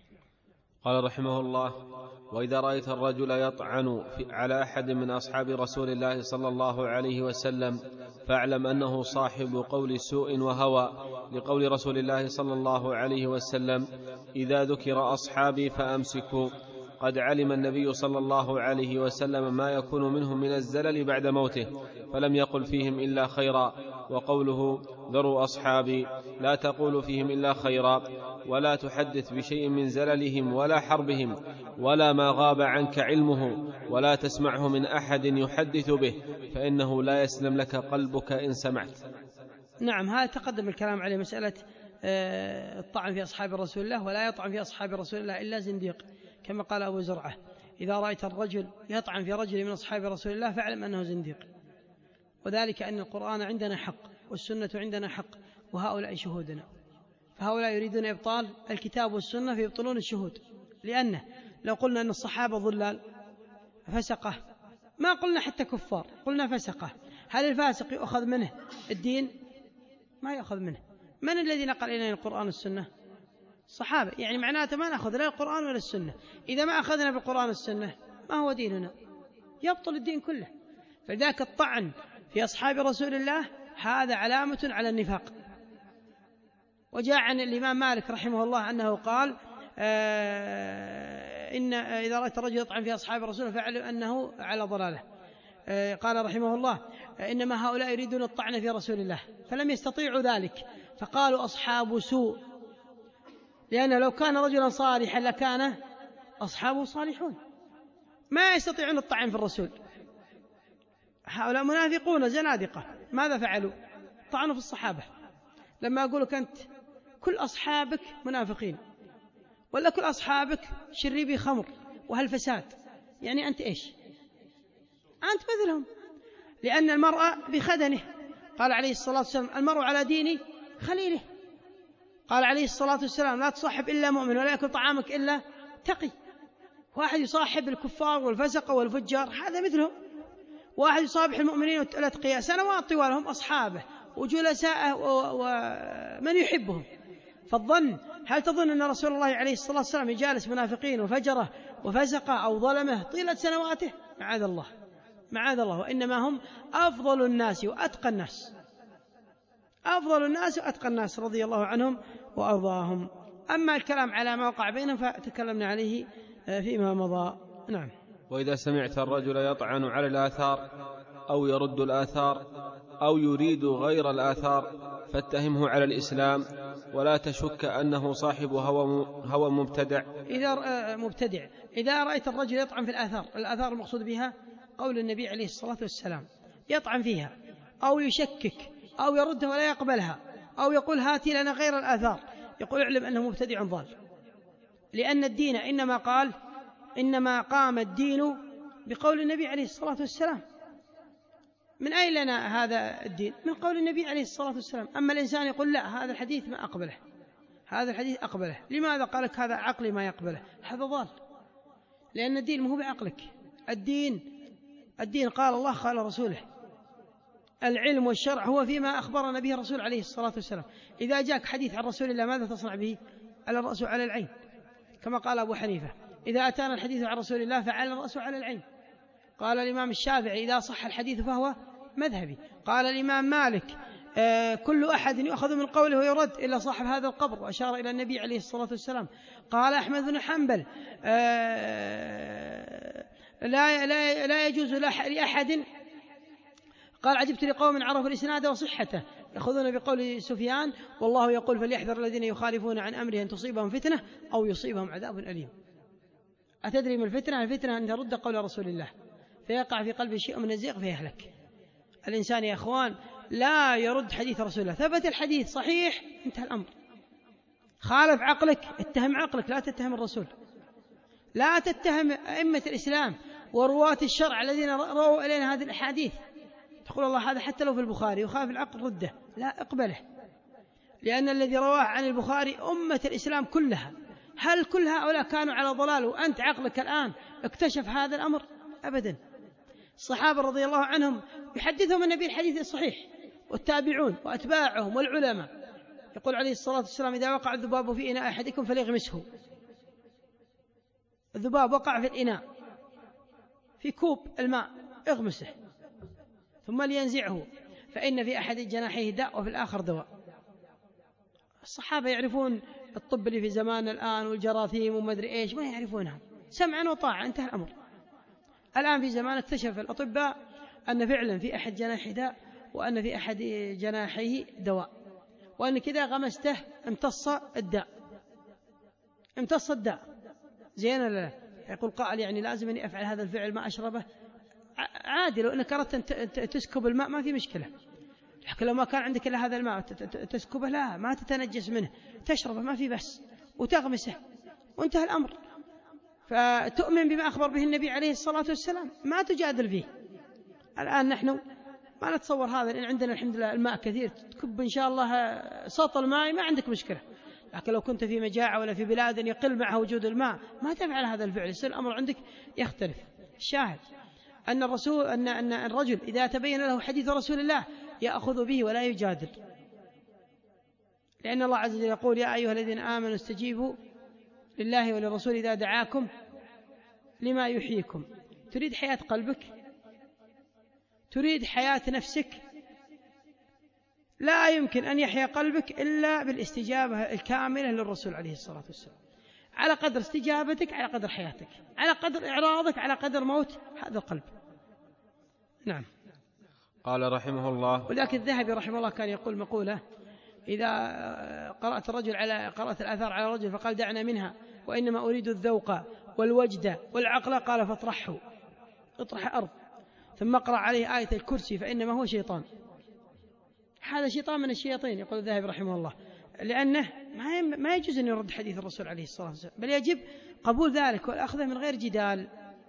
قال رحمه الله: وإذا رأيت الرجل يطعن على أحد من أصحاب رسول الله صلى الله عليه وسلم فاعلم أنه صاحب قول سوء وهوى، لقول رسول الله صلى الله عليه وسلم: إذا ذكر أصحابي فأمسكوا. قد علم النبي صلى الله عليه وسلم ما يكون منهم من الزلل بعد موته، فلم يقل فيهم إلا خيرا. وقوله: ذروا أصحابي، لا تقول فيهم إلا خيرا، ولا تحدث بشيء من زللهم ولا حربهم ولا ما غاب عنك علمه، ولا تسمعه من أحد يحدث به، فإنه لا يسلم لك قلبك إن سمعت. نعم، هذا تقدم الكلام عليه مسألة الطعن في أصحاب رسول الله، ولا يطعن في أصحاب رسول الله إلا زنديق، كما قال أبو زرعة: إذا رأيت الرجل يطعن في رجل من أصحاب رسول الله فاعلم أنه زنديق. وذلك أن القرآن عندنا حق والسنة عندنا حق وهؤلاء شهودنا، فهؤلاء يريدون إبطال الكتاب والسنة فيبطلون الشهود. لأنه لو قلنا أن الصحابة ضلال فسقة، ما قلنا حتى كفار، قلنا فسقة، هل الفاسق يؤخذ منه الدين؟ ما يؤخذ منه. من الذي نقل إلينا القرآن والسنة؟ الصحابة. يعني معناته ما نأخذ لا القرآن ولا السنة. إذا ما أخذنا بالقرآن والسنة ما هو ديننا؟ يبطل الدين كله. فذاك الطعن في أصحاب رسول الله هذا علامة على النفاق. وجاء عن الإمام مالك رحمه الله أنه قال: آه إن إذا رأيت الرجل يطعن في أصحاب رسول الله فاعلم أنه على ضلاله. آه قال رحمه الله: إنما هؤلاء يريدون الطعن في رسول الله فلم يستطيعوا ذلك، فقالوا أصحاب سوء. لأنه لو كان رجلا صالحا لكان أصحابه صالحون، ما يستطيعون الطعن في الرسول. هؤلاء منافقون زنادقة، ماذا فعلوا؟ طعنوا في الصحابة. لما أقول لك أنت كل أصحابك منافقين، ولا كل أصحابك شريبي خمر وهالفساد، يعني أنت إيش؟ أنت مثلهم. لأن المرء بخدنه، قال عليه الصلاة والسلام المرء على دين خليله. قال عليه الصلاة والسلام لا تصاحب إلا مؤمن ولا يأكل طعامك إلا تقي. واحد يصاحب الكفار والفسق والفجار هذا مثلهم، واحد يصابح المؤمنين والأتقياء سنوات طوال هم أصحابه وجلساءه ومن يحبهم. فالظن، هل تظن أن رسول الله عليه الصلاة والسلام يجالس منافقين وفجره وفسقه أو ظلمه طيلة سنواته؟ معاذ الله، معاذ الله. وإنما هم أفضل الناس وأتقى الناس، أفضل الناس وأتقى الناس رضي الله عنهم وأرضاهم. أما الكلام على ما وقع بينهم فتكلمنا عليه فيما مضى. نعم. وإذا سمعت الرجل يطعن على الآثار أو يرد الآثار أو يريد غير الآثار فاتهمه على الإسلام، ولا تشك أنه صاحب هوى هوى مبتدع. إذا مبتدع إذا رأيت الرجل يطعن في الآثار، الآثار المقصود بها قول النبي عليه الصلاة والسلام، يطعن فيها أو يشكك أو يردها ولا يقبلها أو يقول هاتي لنا غير الآثار، يقول اعلم أنه مبتدع ضال. لأن الدين إنما قال إنما قام الدين بقول النبي عليه الصلاة والسلام. من أين لنا هذا الدين؟ من قول النبي عليه الصلاة والسلام. أما الإنسان يقول لا هذا الحديث ما أقبله، هذا الحديث أقبله، لماذا؟ قالك هذا عقلي ما يقبله، هذا ضال. لأن الدين ما هو بعقلك، الدين الدين قال الله قال رسوله. العلم والشرع هو فيما أخبرنا به الرسول عليه الصلاة والسلام. إذا جاءك حديث عن رسول الله ماذا تصنع به؟ على الرأس وعلى العين، كما قال أبو حنيفة إذا أتانا الحديث عن رسول الله فعلى الرأس وعلى العين. قال الإمام الشافعي إذا صح الحديث فهو مذهبي. قال الإمام مالك آه كل أحد يأخذ من قوله ويرد إلا صاحب هذا القبر، وأشار إلى النبي عليه الصلاة والسلام. قال أحمد بن حنبل آه لا, لا, لا يجوز لأحد، قال عجبت لقوم عرفوا الإسناد وصحته يأخذون بقول سفيان والله يقول فليحذر الذين يخالفون عن أمره أن تصيبهم فتنة أو يصيبهم عذاب أليم. أتدري من الفتنة؟ الفتنة أن ترد قول رسول الله فيقع في قلبه شيء من الزيغ فيهلك. الإنسان يا أخوان لا يرد حديث رسول الله، ثبت الحديث صحيح انتهى الأمر. خالف عقلك اتهم عقلك، لا تتهم الرسول، لا تتهم أئمة الإسلام ورواة الشرع الذين رووا إلينا هذه الأحاديث. تقول الله هذا حتى لو في البخاري وخالف العقل رده، لا اقبله. لأن الذي رواه عن البخاري أمة الإسلام كلها. هل كل هؤلاء كانوا على ضلال وأنت عقلك الآن اكتشف هذا الأمر؟ أبدا. الصحابة رضي الله عنهم يحدثهم النبي الحديث الصحيح، والتابعون وأتباعهم والعلماء. يقول عليه الصلاة والسلام إذا وقع الذباب في إناء أحدكم فليغمسه. الذباب وقع في الإناء في كوب الماء اغمسه ثم لينزعه فإن في أحد جناحيه داء وفي الآخر دواء. الصحابة يعرفون الطب اللي في زماننا الآن والجراثيم وما أدري إيش، ما يعرفونها، سمعا وطاعة انتهى الأمر. الآن في زمان اكتشف الأطباء أن فعلا في أحد جناحيه داء وأن في أحد جناحيه دواء، وأن كذا غمسته امتص الداء، امتص الداء. زين ولا لا؟ يقول قائل يعني لازم أني أفعل هذا الفعل ما أشربه؟ عادي، لو أنك أردت أن تسكب الماء ما في مشكلة، لكن لو ما كان عندك إلا هذا الماء تسكبه لا، ما تتنجس منه، تشربه ما في بس، وتغمسه وانتهى الأمر. فتؤمن بما أخبر به النبي عليه الصلاة والسلام، ما تجادل فيه. الآن نحن ما نتصور هذا، لأن عندنا الحمد لله الماء كثير، تكب إن شاء الله سطل ماء ما عندك مشكلة. لكن لو كنت في مجاعة ولا في بلاد يقل معها وجود الماء ما تفعل هذا الفعل، يصير الأمر عندك يختلف. الشاهد أن الرسول أن أن الرجل إذا تبين له حديث رسول الله يأخذ به ولا يجادل، لأن الله عز وجل يقول يا أيها الذين آمنوا استجيبوا لله وللرسول إذا دعاكم لما يحييكم. تريد حياة قلبك؟ تريد حياة نفسك؟ لا يمكن أن يحيا قلبك إلا بالاستجابة الكاملة للرسول عليه الصلاة والسلام. على قدر استجابتك على قدر حياتك، على قدر إعراضك على قدر موت هذا القلب. نعم. قال رحمه الله. ولكن الذهبي رحمه الله كان يقول مقولة إذا قرأت الرجل على قرأت الآثار على رجل فقال دعنا منها وإنما أريد الذوق والوجد والعقل، قال فاطرحه، اطرح أرض، ثم اقرأ عليه آية الكرسي فإنما هو شيطان. هذا شيطان من الشياطين يقول الذهبي رحمه الله، لأنه ما يجوز أن يرد حديث الرسول عليه الصلاة والسلام، بل يجب قبول ذلك والأخذه من غير جدال.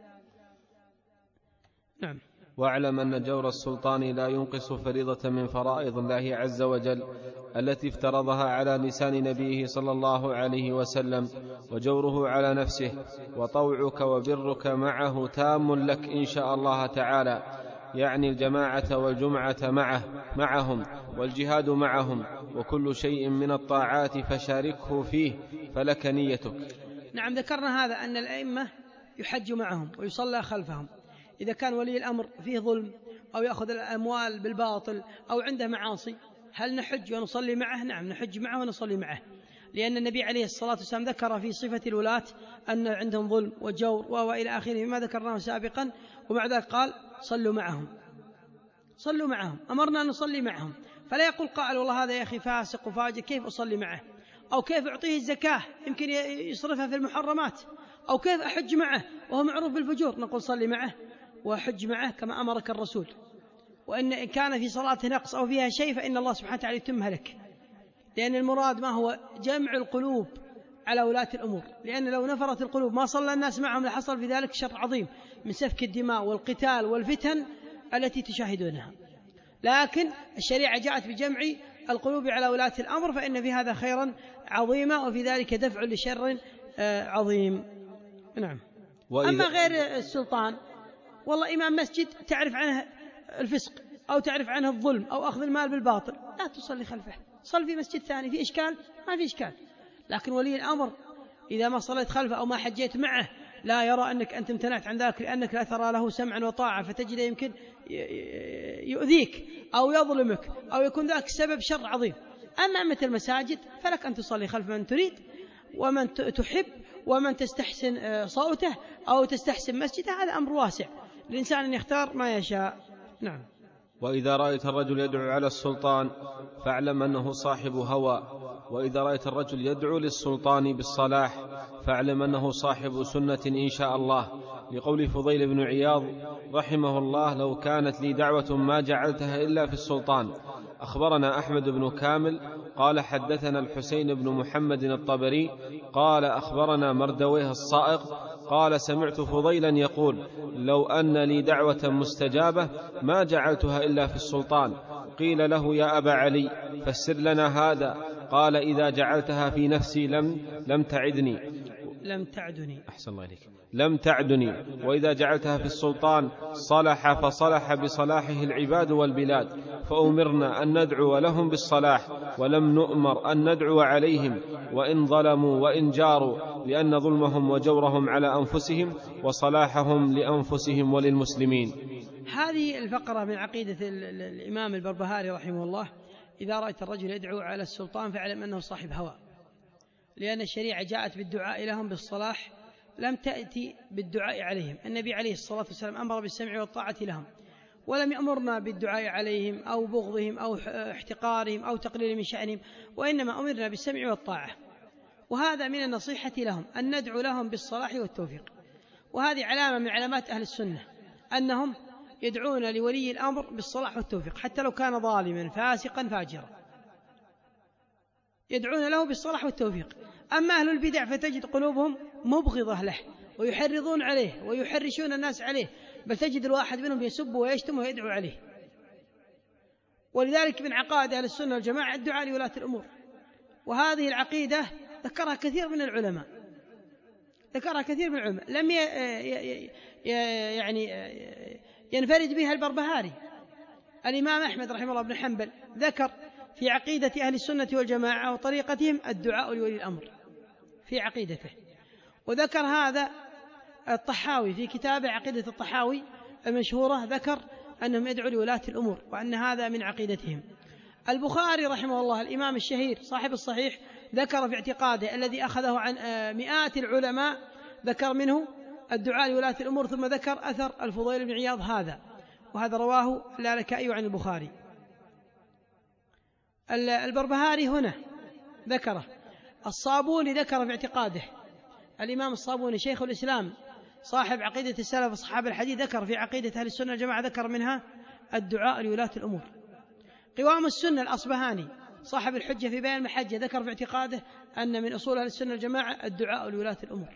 نعم. واعلم أن جور السلطان لا ينقص فريضة من فرائض الله عز وجل التي افترضها على لسان نبيه صلى الله عليه وسلم، وجوره على نفسه، وطوعك وبرك معه تام لك إن شاء الله تعالى، يعني الجماعة والجمعة معه معهم والجهاد معهم وكل شيء من الطاعات فشاركه فيه، فلك نيتك. نعم، ذكرنا هذا أن الأئمة يحج معهم ويصلى خلفهم. إذا كان ولي الأمر فيه ظلم أو يأخذ الأموال بالباطل أو عنده معاصي، هل نحج ونصلي معه؟ نعم، نحج معه ونصلي معه، لأن النبي عليه الصلاة والسلام ذكر في صفة الولاة أن عندهم ظلم وجور وإلى آخره ما ذكرناه سابقا، ومع ذلك قال صلوا معهم، صلوا معهم، أمرنا أن نصلي معهم. فلا يقول قائل والله هذا يا أخي فاسق وفاجر كيف أصلي معه، أو كيف أعطيه الزكاة يمكن يصرفها في المحرمات، أو كيف أحج معه وهو معروف بالفجور. نقول صلي معه وحج معه كما أمرك الرسول، وإن كان في صلاة نقص أو فيها شيء فإن الله سبحانه وتعالى يتمها لك، لأن المراد ما هو جمع القلوب على ولاة الأمور، لأن لو نفرت القلوب ما صلى الناس معهم لحصل في ذلك شر عظيم من سفك الدماء والقتال والفتن التي تشاهدونها. لكن الشريعة جاءت بجمع القلوب على ولاة الأمر، فإن في هذا خيرا عظيما وفي ذلك دفع لشر عظيم. نعم. أما غير السلطان، والله إمام مسجد تعرف عنه الفسق أو تعرف عنه الظلم أو أخذ المال بالباطل، لا تصلي خلفه، صل في مسجد ثاني. في إشكال؟ ما في إشكال. لكن ولي الأمر إذا ما صليت خلفه أو ما حجيت معه لا يرى أنك أنت امتنعت عن ذلك لأنك لا ترى له سمعا وطاعة، فتجد يمكن يؤذيك أو يظلمك أو يكون ذلك سبب شر عظيم. أما مثل المساجد فلك أن تصلي خلف من تريد ومن تحب ومن تستحسن صوته أو تستحسن مسجده، هذا أمر واسع، الإنسان أن يختار ما يشاء. نعم. وإذا رأيت الرجل يدعو على السلطان فاعلم أنه صاحب هوى، وإذا رأيت الرجل يدعو للسلطان بالصلاح فاعلم أنه صاحب سنة إن شاء الله، لقول فضيل بن عياض رحمه الله: لو كانت لي دعوة ما جعلتها إلا في السلطان. أخبرنا أحمد بن كامل قال حدثنا الحسين بن محمد الطبري قال أخبرنا مردويه الصائغ قال سمعت فضيلا يقول: لو أن لي دعوة مستجابة ما جعلتها إلا في السلطان. قيل له: يا أبا علي فسر لنا هذا. قال: إذا جعلتها في نفسي لم لم تعدني لم تعدني أحسن الله إليك لم تعدني، وإذا جعلتها في السلطان صلح فصلح بصلاحه العباد والبلاد، فأمرنا أن ندعو لهم بالصلاح ولم نؤمر أن ندعو عليهم وإن ظلموا وإن جاروا، لأن ظلمهم وجورهم على أنفسهم وصلاحهم لأنفسهم وللمسلمين. هذه الفقرة من عقيدة الإمام البربهاري رحمه الله: إذا رأيت الرجل يدعو على السلطان فاعلم أنه صاحب هوى، لأن الشريعة جاءت بالدعاء لهم بالصلاح، لم تأتي بالدعاء عليهم. النبي عليه الصلاة والسلام أمر بالسمع والطاعة لهم، ولم يأمرنا بالدعاء عليهم أو بغضهم أو احتقارهم أو تقليل من شأنهم، وإنما أمرنا بالسمع والطاعة، وهذا من النصيحة لهم أن ندعو لهم بالصلاح والتوفيق. وهذه علامة من علامات أهل السنة أنهم يدعون لولي الأمر بالصلاح والتوفيق، حتى لو كان ظالما فاسقا فاجرا يدعون له بالصلاح والتوفيق. أما أهل البدع فتجد قلوبهم مبغضة له ويحرضون عليه ويحرشون الناس عليه، بل تجد الواحد منهم يسب ويشتم ويدعو عليه. ولذلك من عقائد أهل السنة والجماعة الدعاء لولاة الأمور، وهذه العقيدة ذكرها كثير من العلماء ذكرها كثير من العلماء لم يعني ينفرد بها البربهاري. الإمام أحمد رحمه الله بن حنبل ذكر في عقيدة أهل السنة والجماعة وطريقتهم الدعاء لولي الأمر في عقيدته، وذكر هذا الطحاوي في كتابه عقيدة الطحاوي المشهورة، ذكر أنهم يدعوا لولاة الأمور وأن هذا من عقيدتهم. البخاري رحمه الله الإمام الشهير صاحب الصحيح ذكر في اعتقاده الذي أخذه عن مئات العلماء، ذكر منه الدعاء لولاة الأمور، ثم ذكر أثر الفضيل بن عياض هذا، وهذا رواه اللالكائي عن البخاري. البربهاري هنا ذكره، الصابوني ذكر في اعتقاده، الإمام الصابوني شيخ الإسلام صاحب عقيدة السلف أصحاب الحديث ذكر في عقيدة أهل السنة والجماعة، ذكر منها الدعاء لولاة الأمور. قوام السنة الأصبهاني صاحب الحجة في بيان المحجة ذكر في اعتقاده أن من أصول أهل السنة والجماعة الدعاء لولاة الأمور.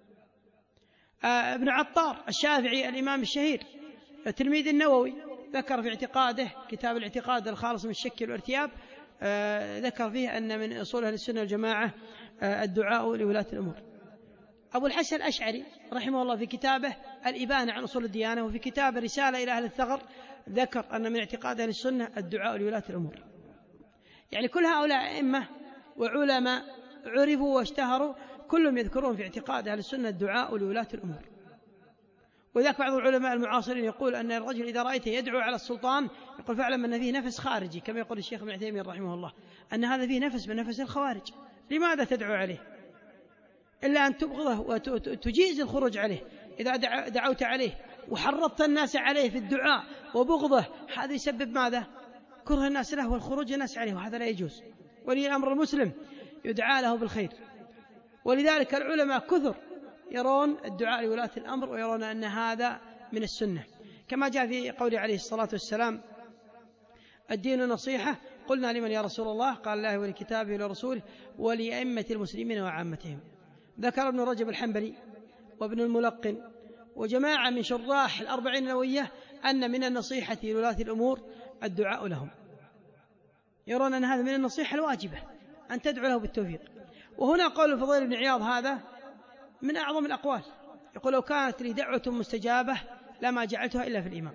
آه ابن عطار الشافعي الإمام الشهير تلميذ النووي ذكر في اعتقاده كتاب الاعتقاد الخالص من الشك والارتياب، آه ذكر فيه أن من أصول أهل السنة والجماعة آه الدعاء لولاة الأمور. أبو الحسن الأشعري رحمه الله في كتابه الإبانة عن أصول الديانة وفي كتابه رسالة إلى أهل الثغر ذكر أن من اعتقاد أهل السنة الدعاء لولاة الأمور. يعني كل هؤلاء أئمة وعلماء عرفوا واشتهروا كلهم يذكرون في اعتقاد أهل السنة الدعاء لولاة الأمور. وذاك بعض العلماء المعاصرين يقول أن الرجل إذا رأيته يدعو على السلطان يقول فاعلم أن فيه نفس خارجي، كما يقول الشيخ ابن عثيمين رحمه الله أن هذا فيه نفس من نفس الخوارج. لماذا تدعو عليه إلا أن تبغضه وتجيز الخروج عليه؟ إذا دعوت عليه وحرضت الناس عليه في الدعاء وبغضه هذا يسبب ماذا؟ كره الناس له والخروج الناس عليه، وهذا لا يجوز. ولي الأمر المسلم يدعى له بالخير. ولذلك العلماء كثر يرون الدعاء لولاة الأمر ويرون أن هذا من السنة، كما جاء في قوله عليه الصلاة والسلام الدين نصيحة. قلنا لمن يا رسول الله؟ قال الله ولكتابه ولرسوله ولأئمة المسلمين وعامتهم. ذكر ابن رجب الحنبلي وابن الملقن وجماعة من شراح الأربعين النووية أن من النصيحة لولاة الأمور الدعاء لهم، يرون أن هذا من النصيحة الواجبة أن تدعو له بالتوفيق. وهنا قول الفضيل بن عياض هذا من أعظم الأقوال، يقول لو كانت لي دعوة مستجابة لما جعلتها إلا في الإمام.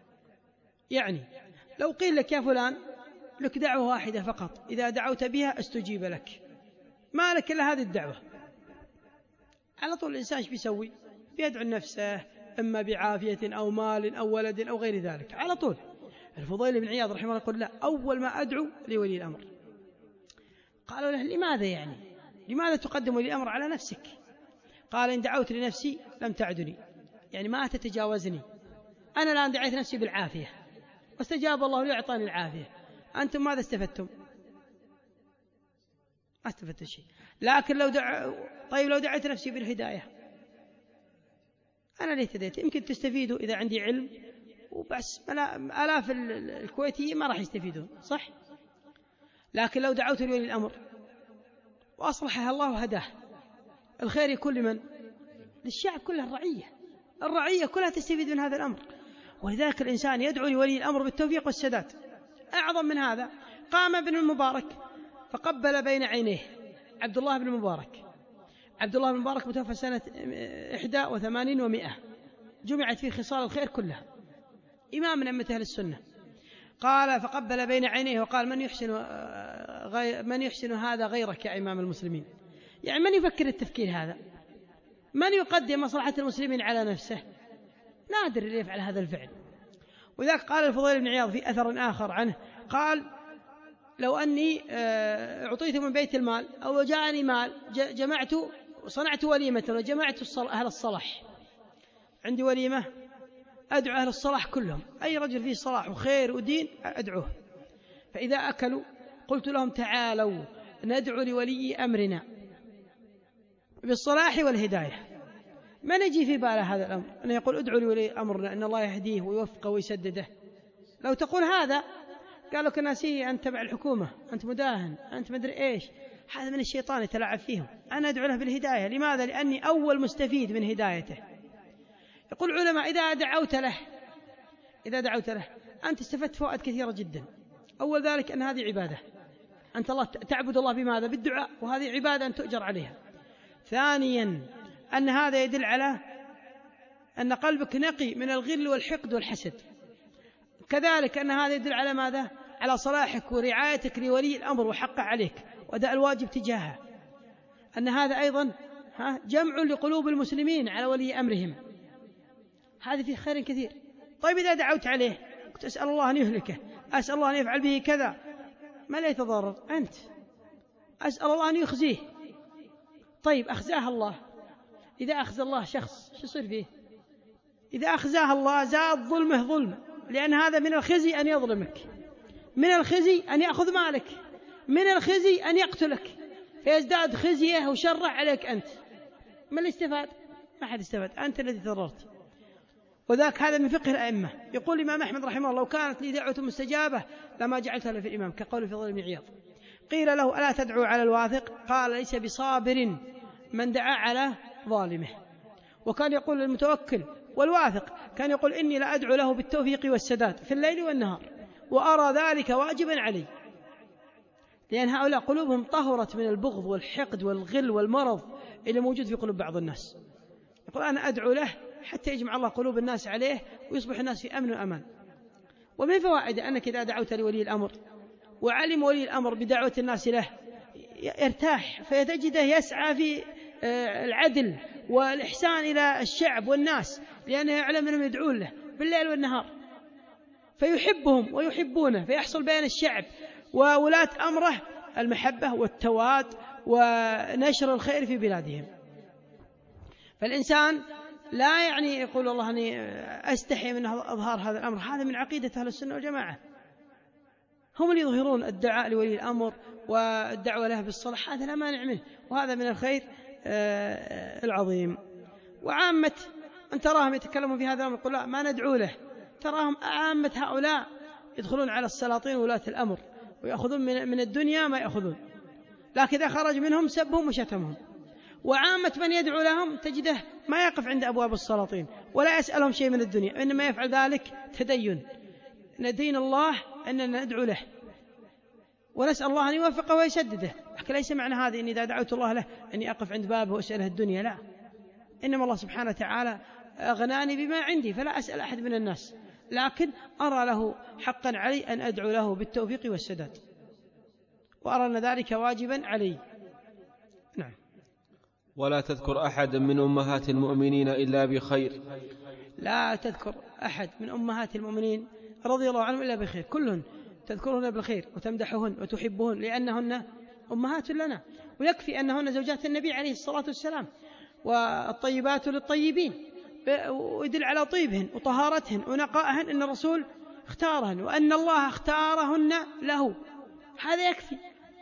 يعني لو قيل لك يا فلان لك دعوة واحدة فقط إذا دعوت بها استجيب لك، ما لك إلا هذه الدعوة، على طول الإنسان ايش بيسوي؟ بيدعو نفسه إما بعافية أو مال أو ولد أو غير ذلك على طول. الفضيل بن عياض رحمه الله يقول لا، أول ما أدعو لولي الأمر. قالوا له لماذا يعني؟ لماذا تقدم ولي الأمر على نفسك؟ قال إن دعوت لنفسي لم تعدني، يعني ما تتجاوزني. أنا الآن دعيت نفسي بالعافية واستجاب الله لي أعطاني العافية، أنتم ماذا استفدتم؟ ما استفدت شيء. لكن لو دع... طيب لو دعيت نفسي بالهداية أنا ليه اهتديت؟ يمكن تستفيدوا إذا عندي علم وبس، آلاف الكويتيين ما راح يستفيدون، صح؟ لكن لو دعوت لولي الأمر وأصلحها الله وهداه الخير يكون لمن؟ للشعب كله، الرعية الرعية كلها تستفيد من هذا الأمر. ولذلك الإنسان يدعو لولي الأمر بالتوفيق والسداد. أعظم من هذا قام ابن المبارك فقبل بين عينيه عبد الله بن المبارك. عبد الله بن المبارك متوفى سنة إحدى وثمانين ومئة، جمعت فيه خصال الخير كلها، إمام من أئمة أهل السنة. قال فقبل بين عينيه وقال من يحسن غير من يحسن هذا غيرك يا إمام المسلمين؟ يعني من يفكر التفكير هذا؟ من يقدم مصلحة المسلمين على نفسه؟ نادر اللي يفعل هذا الفعل. وذلك قال الفضيل بن عياض في أثر آخر عنه قال لو أني أعطيت من بيت المال أو جاءني مال جمعت وصنعت وليمة وجمعت أهل الصلاح، عندي وليمة أدعو أهل الصلاح كلهم، أي رجل فيه صلاح وخير ودين أدعوه، فإذا أكلوا قلت لهم تعالوا ندعو لولي أمرنا بالصلاح والهداية. من يجي في باله هذا الأمر أن يقول ادعوا لولي أمرنا أن الله يهديه ويوفقه ويسدده؟ لو تقول هذا قالوا كناسي أنت تبع الحكومة، أنت مداهن، أنت مدري إيش، هذا من الشيطان يتلاعب فيهم. أنا أدعو له بالهداية. لماذا؟ لأني أول مستفيد من هدايته. يقول العلماء إذا دعوت له إذا دعوت له أنت استفدت فوائد كثيرة جدا. أول ذلك أن هذه عبادة، أنت الله تعبد الله بماذا؟ بالدعاء، وهذه عبادة أن تؤجر عليها. ثانيا أن هذا يدل على أن قلبك نقي من الغل والحقد والحسد. كذلك أن هذا يدل على ماذا؟ على صلاحك ورعايتك لولي الأمر وحقه عليك وأداء الواجب تجاهه. أن هذا أيضا جمع لقلوب المسلمين على ولي أمرهم، هذا فيه خير كثير. طيب إذا دعوت عليه كنت أسأل الله أن يهلكه، أسأل الله أن يفعل به كذا، ما لا يتضرر أنت؟ أسأل الله أن يخزيه. طيب أخزاه الله، إذا أخزى الله شخص شو يصير فيه؟ إذا أخزاه الله زاد ظلمه ظلم، لأن هذا من الخزي أن يظلمك، من الخزي أن يأخذ مالك، من الخزي أن يقتلك فيزداد خزيه وشره عليك أنت. من اللي استفاد؟ ما حد استفاد، أنت الذي تضررت. وذاك هذا من فقه الأئمة. يقول الإمام أحمد رحمه الله: لو كانت لي دعوة مستجابة لما جعلتها في الإمام، كقول في ضل بن عياض. قيل له: ألا تدعو على الواثق؟ قال: ليس بصابر من دعا على ظالمه. وكان يقول للمتوكل والواثق، كان يقول: إني لا أدعو له بالتوفيق والسداد في الليل والنهار، وأرى ذلك واجبا علي، لأن هؤلاء قلوبهم طهرت من البغض والحقد والغل والمرض اللي موجود في قلوب بعض الناس. يقول: أنا أدعو له حتى يجمع الله قلوب الناس عليه ويصبح الناس في أمن وأمان. ومن فوائد أنك إذا دعوت لولي الأمر وعلم ولي الأمر بدعوة الناس له يرتاح، فيتجده يسعى في العدل والإحسان إلى الشعب والناس، لأنه يعلم أنهم يدعون له بالليل والنهار، فيحبهم ويحبونه، فيحصل بين الشعب وولاة أمره المحبة والتواد ونشر الخير في بلادهم. فالإنسان لا يعني يقول والله أني أستحي من أظهار هذا الأمر، هذا من عقيدة أهل السنة والجماعة. هم اللي يظهرون الدعاء لولي الأمر والدعوة له بالصلاح، هذا لا مانع منه، وهذا من الخير العظيم. وعامة أن تراهم يتكلمون في هذا الأمر يقول: لا ما ندعو له. تراهم عامة هؤلاء يدخلون على السلاطين وولاة الأمر ويأخذون من الدنيا ما يأخذون، لكن إذا خرج منهم سبهم وشتمهم. وعامة من يدعو لهم تجده ما يقف عند أبواب السلاطين ولا يسألهم شيء من الدنيا، إنما يفعل ذلك تدين. ندين الله أننا ندعو له ونسأل الله أن يوفقه ويسدده، لكن ليس معنى هذا إني إذا دعوت الله له أني أقف عند بابه وأسأله الدنيا، لا. إنما الله سبحانه وتعالى أغناني بما عندي فلا أسأل أحد من الناس، لكن أرى له حقا علي أن أدعو له بالتوفيق والسداد، وأرى أن ذلك واجبا علي. نعم. ولا تذكر أحد من أمهات المؤمنين إلا بخير. لا تذكر أحد من أمهات المؤمنين رضي الله عنهم إلا بخير، كلهن تذكرهن بالخير وتمدحهن وتحبهن لأنهن أمهات لنا، ويكفي أنهن زوجات النبي عليه الصلاة والسلام، والطيبات للطيبين، ويدل على طيبهن وطهارتهن ونقائهن أن الرسول اختارهن وأن الله اختارهن له. هذا يكفي،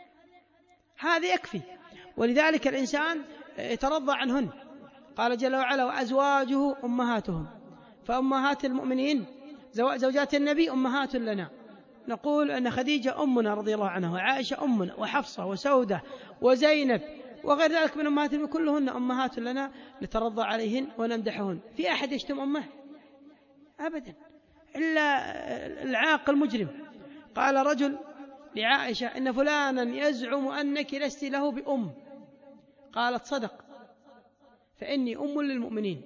هذا يكفي. ولذلك الإنسان يترضى عنهن. قال جل وعلا: وأزواجه أمهاتهم. فأمهات المؤمنين زوجات النبي أمهات لنا. نقول أن خديجة أمنا رضي الله عنها، وعائشة أمنا، وحفصة وسودة وزينب وغير ذلك من أمهات المؤمنين، كلهن أمهات لنا نترضى عليهن ونمدحهن. في أحد يشتم أمه؟ أبدا، إلا العاقل المجرم. قال رجل لعائشة: إن فلانا يزعم أنك لست له بأم. قالت: صدق، فإني أم للمؤمنين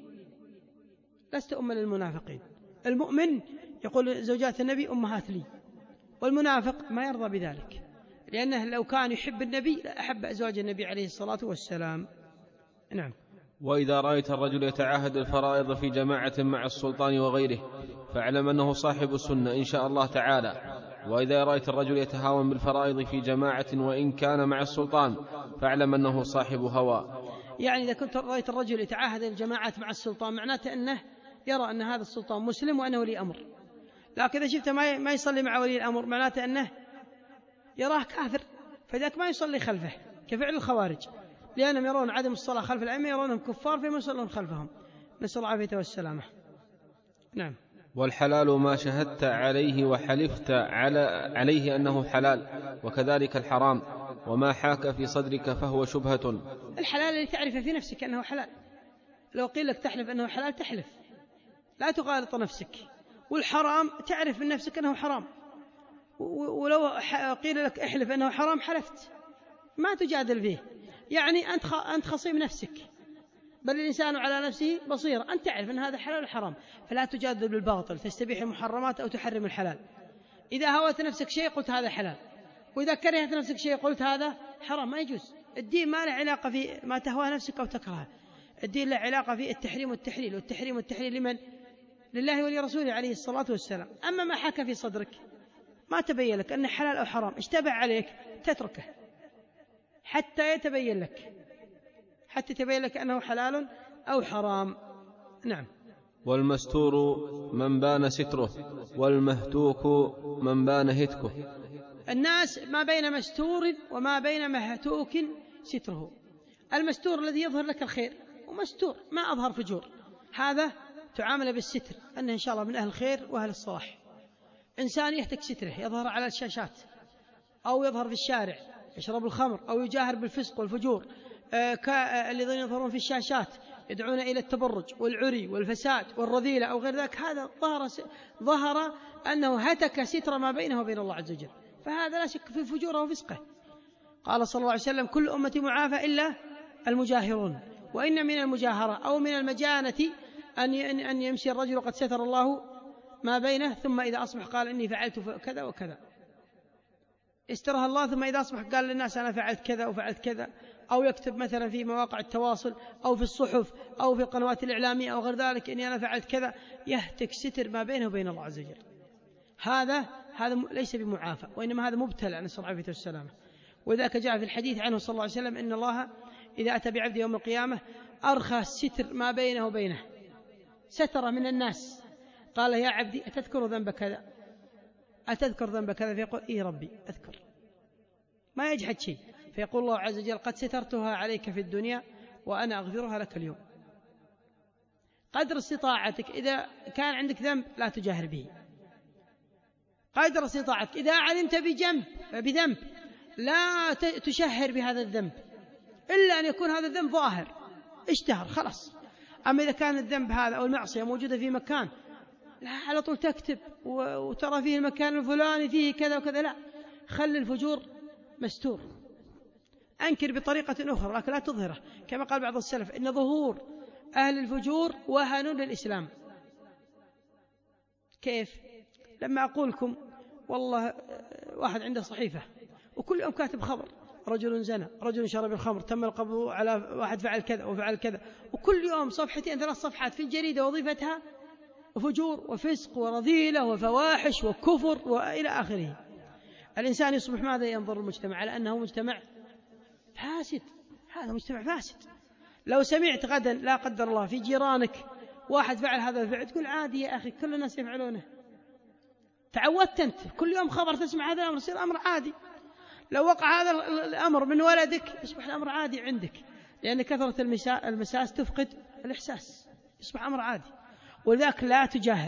لست أم للمنافقين. المؤمن يقول زوجات النبي أمهات لي، والمنافق ما يرضى بذلك، لأنه لو كان يحب النبي لأحب أزواج النبي عليه الصلاة والسلام. نعم. وإذا رأيت الرجل يتعاهد الفرائض في جماعة مع السلطان وغيره فاعلم أنه صاحب السنة إن شاء الله تعالى. وإذا رأيت الرجل يتهاون بالفرائض في جماعة وإن كان مع السلطان فاعلم أنه صاحب هوى. يعني إذا كنت رأيت الرجل يتعاهد الجماعات مع السلطان معناته أنه يرى أن هذا السلطان مسلم وأنه ولي أمر، لكن إذا شفته ما يصلي مع ولي الأمر معناته أنه يراه كافر، فذاك ما يصلي خلفه، كفعل الخوارج، لأنهم يرون عدم الصلاة خلف الأئمة يرونهم كفار فيما يصلون خلفهم، نسأل الله العافية والسلامة. نعم. والحلال ما شهدت عليه وحلفت على عليه أنه حلال، وكذلك الحرام وما حاك في صدرك فهو شبهة. الحلال اللي تعرف في نفسك أنه حلال، لو قيل لك تحلف أنه حلال تحلف، لا تغالط نفسك. والحرام تعرف من نفسك أنه حرام، ولو قيل لك احلف أنه حرام حلفت، ما تجادل فيه. يعني أنت أنت خصيم نفسك، بل الإنسان على نفسه بصيرة، أنت تعرف أن هذا حلال وحرام، فلا تجادل بالباطل تستبيح المحرمات أو تحرم الحلال. إذا هوت نفسك شيء قلت هذا حلال، وإذا كرهت نفسك شيء قلت هذا حرام، ما يجوز. الدين ما له علاقة في ما تهوى نفسك أو تكرهه، الدين له علاقة في التحريم والتحليل، والتحريم والتحليل لمن؟ لله ولرسوله عليه الصلاة والسلام. أما ما حاك في صدرك ما تبين لك أنه حلال أو حرام، اشتبه عليك تتركه حتى يتبين لك حتى تبين لك أنه حلال أو حرام. نعم. والمستور من بان ستره، والمهتوك من بان هتكه. الناس ما بين مستور وما بين مهتوك ستره. المستور الذي يظهر لك الخير، ومستور ما أظهر فجور، هذا تعامل بالستر، أنه إن شاء الله من أهل الخير وأهل الصلاح. إنسان يهتك ستره، يظهر على الشاشات أو يظهر في الشارع يشرب الخمر أو يجاهر بالفسق والفجور، الذين يظهرون في الشاشات يدعون إلى التبرج والعري والفساد والرذيلة أو غير ذلك، هذا ظهر, ظهر أنه هتك ستر ما بينه وبين الله عز وجل، فهذا لا شك في فجوره وفسقه. قال صلى الله عليه وسلم: كل أمتي معافى إلا المجاهرون. وإن من المجاهرة أو من المجانة أن يمشي الرجل قد ستر الله ما بينه، ثم إذا أصبح قال إني فعلت كذا وكذا، استرها الله، ثم إذا أصبح قال للناس أنا فعلت كذا وفعلت كذا، أو يكتب مثلا في مواقع التواصل أو في الصحف أو في القنوات الإعلامية أو غير ذلك إني أنا فعلت كذا، يهتك ستر ما بينه وبين الله عز وجل. هذا هذا ليس بمعافى، وإنما هذا مبتلى، نسأل الله العافية والسلامة. وذاك جاء في الحديث عنه صلى الله عليه وسلم: إن الله إذا أتى بعبده يوم القيامة أرخى الستر ما بينه وبينه، ستر من الناس، قال: يا عبدي أتذكر ذنب كذا؟ أتذكر ذنب كذا؟ فيقول: إيه ربي أذكر، ما يجحد شيء، فيقول الله عز وجل: قد سترتها عليك في الدنيا وأنا أغفرها لك اليوم. قدر استطاعتك، إذا كان عندك ذنب لا تجاهر به، قدر استطاعتك. إذا علمت بجنب بذنب لا تشهر بهذا الذنب، إلا أن يكون هذا الذنب ظاهر اشتهر خلاص. أما إذا كان الذنب هذا أو المعصية موجودة في مكان، لا على طول تكتب وترى فيه المكان الفلاني فيه كذا وكذا، لا، خلي الفجور مستور، أنكر بطريقة أخرى لكن لا تظهره، كما قال بعض السلف: إن ظهور أهل الفجور وهن للإسلام. كيف؟ لما أقول لكم والله واحد عنده صحيفة وكل يوم كاتب خبر: رجل زنى، رجل شرب الخمر، تم القبض على واحد فعل كذا وفعل كذا، وكل يوم صفحتين ثلاث صفحات في الجريدة وظيفتها فجور وفسق ورذيلة وفواحش وكفر وإلى آخره. الإنسان يصبح ماذا ينظر المجتمع؟ على أنه مجتمع فاسد، هذا مجتمع فاسد. لو سمعت غدا لا قدر الله في جيرانك واحد فعل هذا الفعل، تقول عادي يا أخي كل الناس يفعلونه، تعودت أنت كل يوم خبر تسمع هذا الأمر يصير أمر عادي. لو وقع هذا الأمر من ولدك يصبح الأمر عادي عندك، لأن كثرة المساس تفقد الإحساس، يصبح أمر عادي. ولذلك لا تجاهر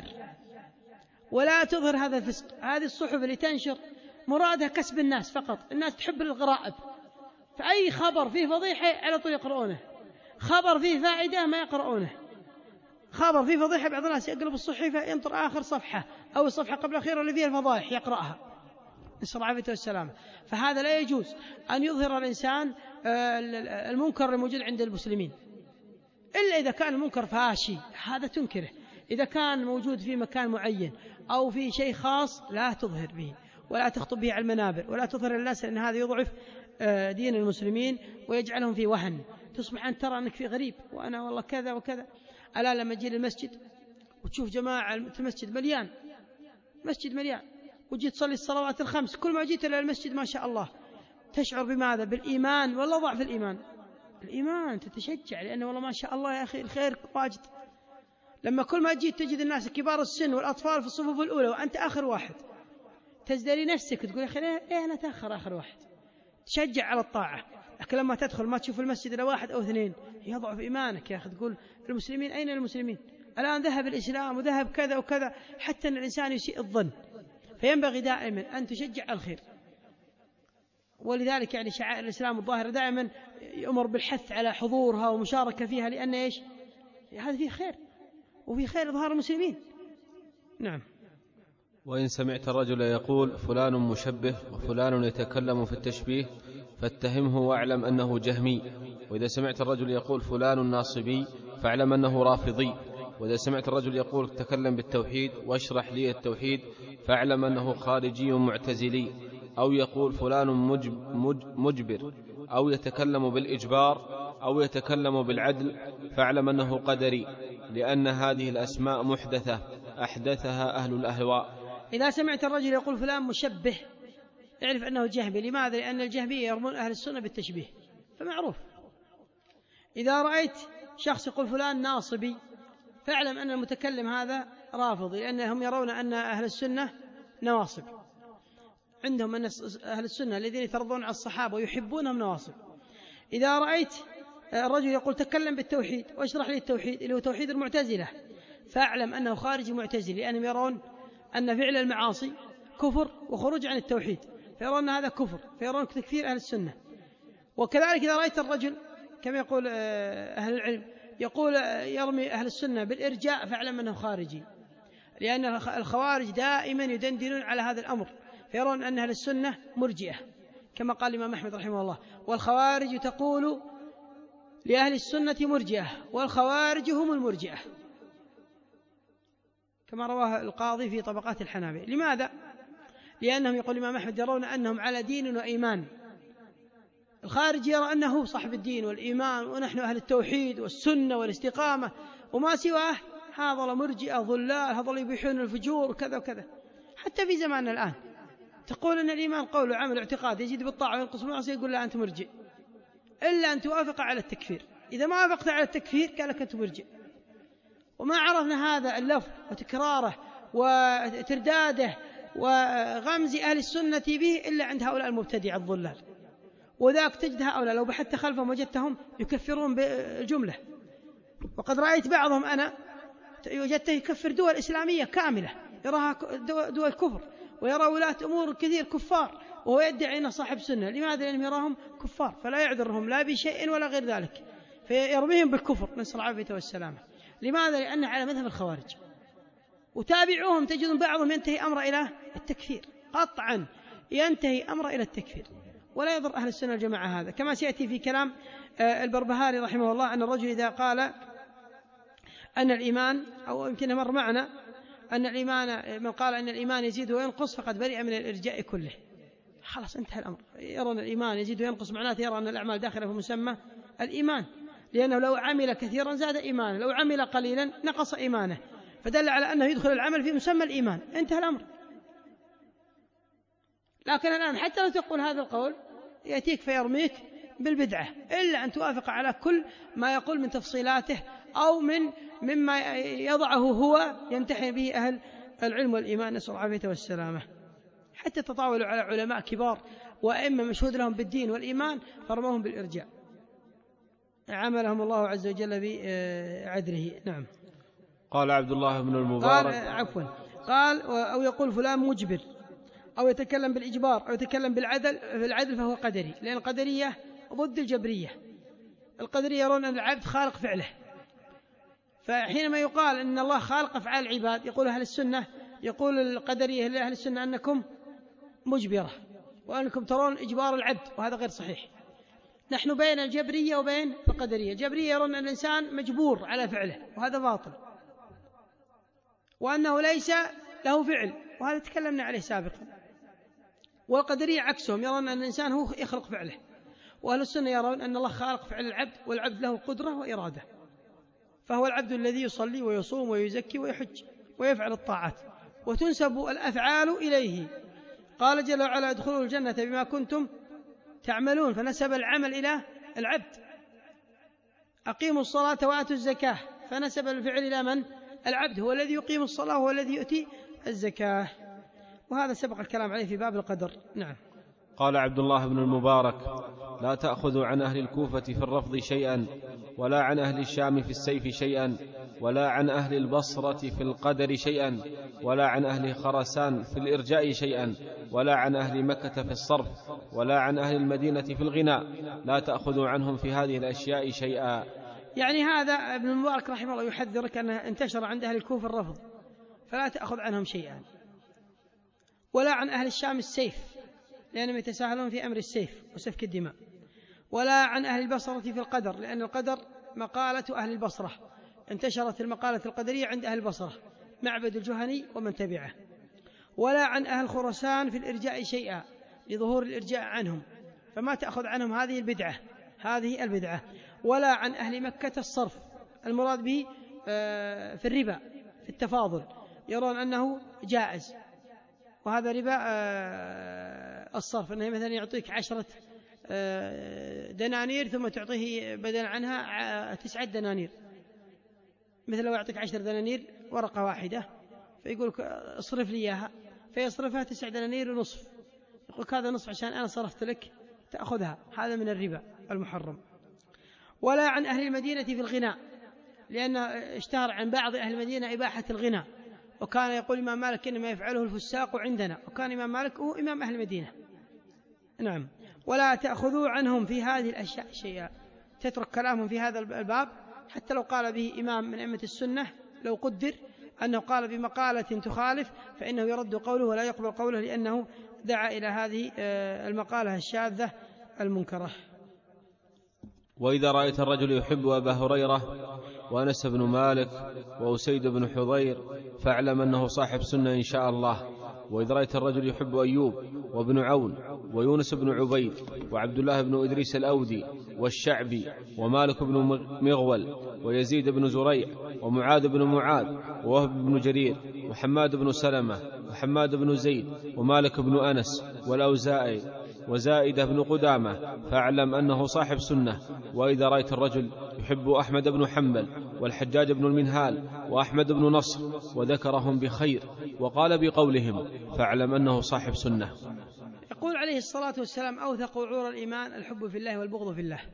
ولا تظهر هذا الفسق. هذه الصحف اللي تنشر مرادها كسب الناس فقط، الناس تحب الغرائب، فأي خبر فيه فضيحة على طول يقرؤونه، خبر فيه فائدة ما يقرؤونه، خبر فيه فضيحة بعض الناس يقلب الصحيفة ينطر آخر صفحة أو الصفحة قبل الأخيرة اللي فيها الفضائح يقرأها، نسأل الله العافية والسلامة. فهذا لا يجوز أن يظهر الإنسان المنكر الموجود عند المسلمين، إلا إذا كان المنكر فاشي هذا تنكره. إذا كان موجود في مكان معين أو في شيء خاص لا تظهر به ولا تخطب به على المنابر ولا تظهر الناس، لأن هذا يضعف دين المسلمين ويجعلهم في وهن. تصبح أن ترى أنك في غريب، وأنا والله كذا وكذا. ألا لما تجي للمسجد وتشوف جماعة المسجد مليان، مسجد مليان، وجيت تصلي الصلوات الخمس، كل ما جيت إلى المسجد ما شاء الله تشعر بماذا؟ بالإيمان ولا ضعف الإيمان؟ الإيمان، تتشجع لأنه والله ما شاء الله يا أخي الخير واجد. لما كل ما جيت تجد الناس كبار السن والأطفال في الصفوف الأولى وأنت آخر واحد، تزدري نفسك تقول يا أخي ليه أنا تأخر آخر واحد، تشجع على الطاعة. لكن لما تدخل ما تشوف المسجد إلا واحد أو اثنين يضعف إيمانك يا أخي، تقول المسلمين أين المسلمين؟ الآن ذهب الإسلام وذهب كذا وكذا، حتى أن الإنسان يسيء الظن. فينبغي دائما أن تشجع الخير، ولذلك يعني شعائر الإسلام الظاهرة دائما يؤمر بالحث على حضورها ومشاركة فيها، لأن إيش؟ هذا فيه خير وفي خير إظهار المسلمين. نعم. وإن سمعت الرجل يقول فلان مشبه وفلان يتكلم في التشبيه فاتهمه واعلم أنه جهمي. وإذا سمعت الرجل يقول فلان ناصبي فاعلم أنه رافضي. وإذا سمعت الرجل يقول تكلم بالتوحيد واشرح لي التوحيد فاعلم أنه خارجي معتزلي. أو يقول فلان مجبر أو يتكلم بالإجبار أو يتكلم بالعدل فاعلم أنه قدري، لأن هذه الأسماء محدثة أحدثها أهل الأهواء. إذا سمعت الرجل يقول فلان مشبه اعرف أنه جهمي. لماذا؟ لأن الجهمية يرمون أهل السنة بالتشبيه فمعروف. إذا رأيت شخص يقول فلان ناصبي فاعلم أن المتكلم هذا رافضي، لأنهم يرون أن أهل السنة نواصب. عندهم أن أهل السنة الذين يترضون على الصحابة ويحبونهم نواصب. إذا رأيت الرجل يقول تكلم بالتوحيد واشرح لي التوحيد اللي هو توحيد المعتزلة، فاعلم أنه خارج معتزلي، لأنهم يرون أن فعل المعاصي كفر وخروج عن التوحيد، فيرون هذا كفر، فيرون تكفير أهل السنة. وكذلك إذا رأيت الرجل كما يقول أهل العلم يقول يرمي أهل السنة بالإرجاء، فاعلم أنه خارجي، لأن الخوارج دائما يدندنون على هذا الأمر، فيرون أن أهل السنة مرجئة، كما قال الإمام أحمد رحمه الله: والخوارج تقول لأهل السنة مرجئة والخوارج هم المرجئة، كما رواه القاضي في طبقات الحنابلة. لماذا؟ لأنهم يقول الإمام أحمد يرون أنهم على دين وإيمان، الخارج يرى أنه صاحب الدين والإيمان ونحن أهل التوحيد والسنة والاستقامة وما سواه، هذا مرجئة ضلال، هذا يبيحون الفجور وكذا وكذا. حتى في زماننا الآن تقول أن الإيمان قول وعمل واعتقاد يزيد بالطاعة وينقص بالمعصية، يقول لا أنت مرجئ إلا أن توافق على التكفير، إذا ما وافقت على التكفير قال لك أنت مرجئ. وما عرفنا هذا اللفظ وتكراره وترداده وغمز أهل السنة به إلا عند هؤلاء المبتدع الضلال، وذاك تجد هؤلاء لو بحثت خلفهم وجدتهم يكفرون بالجملة. وقد رأيت بعضهم أنا وجدته يكفر دول إسلامية كاملة يراها دول كفر، ويرى ولاة أمور كثير كفار، وهو يدعي أنه صاحب سنة. لماذا؟ لأنهم يراهم كفار، فلا يعذرهم لا بشيء ولا غير ذلك، فيرميهم بالكفر، نسأل العافية والسلامة. لماذا؟ لأنه على مذهب الخوارج. وتابعوهم تجدون بعضهم ينتهي أمر إلى التكفير، قطعا ينتهي أمر إلى التكفير، ولا يضر أهل السنة الجماعة هذا، كما سيأتي في كلام البربهاري رحمه الله أن الرجل إذا قال أن الإيمان، أو يمكن مر معنا أن الإيمان، من قال أن الإيمان يزيد وينقص فقد برئ من الإرجاء كله، خلاص انتهى الأمر. يرون الإيمان يزيد وينقص معناته يرى أن الأعمال داخلة في مسمى الإيمان، لأنه لو عمل كثيرا زاد إيمانه، لو عمل قليلا نقص إيمانه، فدل على أنه يدخل العمل في مسمى الإيمان، انتهى الأمر. لكن الآن حتى لو تقول هذا القول يأتيك فيرميك بالبدعة، إلا أن توافق على كل ما يقول من تفصيلاته أو من مما يضعه هو يمتحن به أهل العلم والإيمان، نسأل العافية والسلامة. حتى تطاولوا على علماء كبار وأئمة مشهود لهم بالدين والإيمان فرموهم بالإرجاء، عملهم الله عز وجل بعدله. نعم. قال عبد الله بن المبارك قال عفوا قال أو يقول فلان مجبر، أو يتكلم بالإجبار، أو يتكلم بالعدل، في العدل فهو قدري، لأن القدرية ضد الجبرية. القدرية يرون أن العبد خالق فعله، فحينما يقال أن الله خالق أفعال العباد يقول أهل السنة، يقول القدرية لأهل السنة أنكم مجبرة وأنكم ترون إجبار العبد، وهذا غير صحيح. نحن بين الجبرية وبين القدرية. الجبرية يرون أن الإنسان مجبور على فعله، وهذا باطل، وأنه ليس له فعل، وهذا تكلمنا عليه سابقا. والقدرية عكسهم، يرون أن الإنسان هو يخلق فعله، وأهل السنة يرون أن الله خالق فعل العبد، والعبد له قدرة وإرادة، فهو العبد الذي يصلي ويصوم ويزكي ويحج ويفعل الطاعات، وتنسب الأفعال إليه. قال جل وعلا ادخلوا الجنة بما كنتم تعملون، فنسب العمل إلى العبد. أقيموا الصلاة وآتوا الزكاة، فنسب الفعل إلى من؟ العبد، هو الذي يقيم الصلاة وهو الذي يؤتي الزكاة، وهذا سبق الكلام عليه في باب القدر. نعم. قال عبد الله بن المبارك لا تأخذوا عن أهل الكوفة في الرفض شيئا، ولا عن أهل الشام في السيف شيئا، ولا عن أهل البصرة في القدر شيئا، ولا عن أهل خرسان في الإرجاء شيئا، ولا عن أهل مكة في الصرف، ولا عن أهل المدينة في الغناء، لا تأخذوا عنهم في هذه الأشياء شيئا. يعني هذا ابن المبارك رحمه الله يحذرك أنه انتشر عند أهل الكوفة الرفض، فلا تأخذ عنهم شيئا. ولا عن أهل الشام السيف، لأنهم يتساهلون في أمر السيف وسفك الدماء. ولا عن أهل البصرة في القدر، لأن القدر مقالة أهل البصرة، انتشرت المقالة القدرية عند أهل البصرة، معبد الجهني ومن تبعه. ولا عن أهل خرسان في الإرجاء شيئا، لظهور الإرجاء عنهم، فما تأخذ عنهم هذه البدعة هذه البدعة. ولا عن أهل مكة الصرف، المراد به في الربا في التفاضل، يرون أنه جائز، وهذا ربا الصرف، أنه مثلا يعطيك عشرة دنانير ثم تعطيه بدل عنها تسعة دنانير، مثل لو يعطيك عشر دنانير ورقة واحدة فيقولك اصرف لي إياها، فيصرفها تسع دنانير ونصف، يقول هذا نصف عشان أنا صرفت لك تأخذها، هذا من الربا المحرم. ولا عن أهل المدينة في الغناء، لأن اشتهر عن بعض أهل المدينة إباحة الغناء، وكان يقول إمام مالك إنما يفعله الفساق عندنا، وكان إمام مالك هو إمام أهل المدينة. نعم. ولا تأخذوا عنهم في هذه الأشياء شيئا، تترك كلامهم في هذا الباب حتى لو قال به إمام من أئمة السنة، لو قدر أنه قال بمقالة تخالف فإنه يرد قوله ولا يقبل قوله، لأنه دعا إلى هذه المقالة الشاذة المنكرة. وإذا رأيت الرجل يحب أبا هريرة وأنس بن مالك وأسيد بن حضير فاعلم أنه صاحب سنة إن شاء الله. وإذا رأيت الرجل يحب أيوب وابن عون ويونس بن عبيد وعبد الله بن إدريس الأودي والشعبي ومالك بن مغول ويزيد بن زريع ومعاذ بن معاذ ووهب بن جرير وحماد بن سلمة وحماد بن زيد ومالك بن أنس والأوزاعي وزائدة بن قدامة فاعلم أنه صاحب سنة. وإذا رأيت الرجل يحب أحمد بن حنبل والحجاج بن المنهال وأحمد بن نصر وذكرهم بخير وقال بقولهم فاعلم أنه صاحب سنة. يقول عليه الصلاة والسلام أوثق وعور الإيمان الحب في الله والبغض في الله.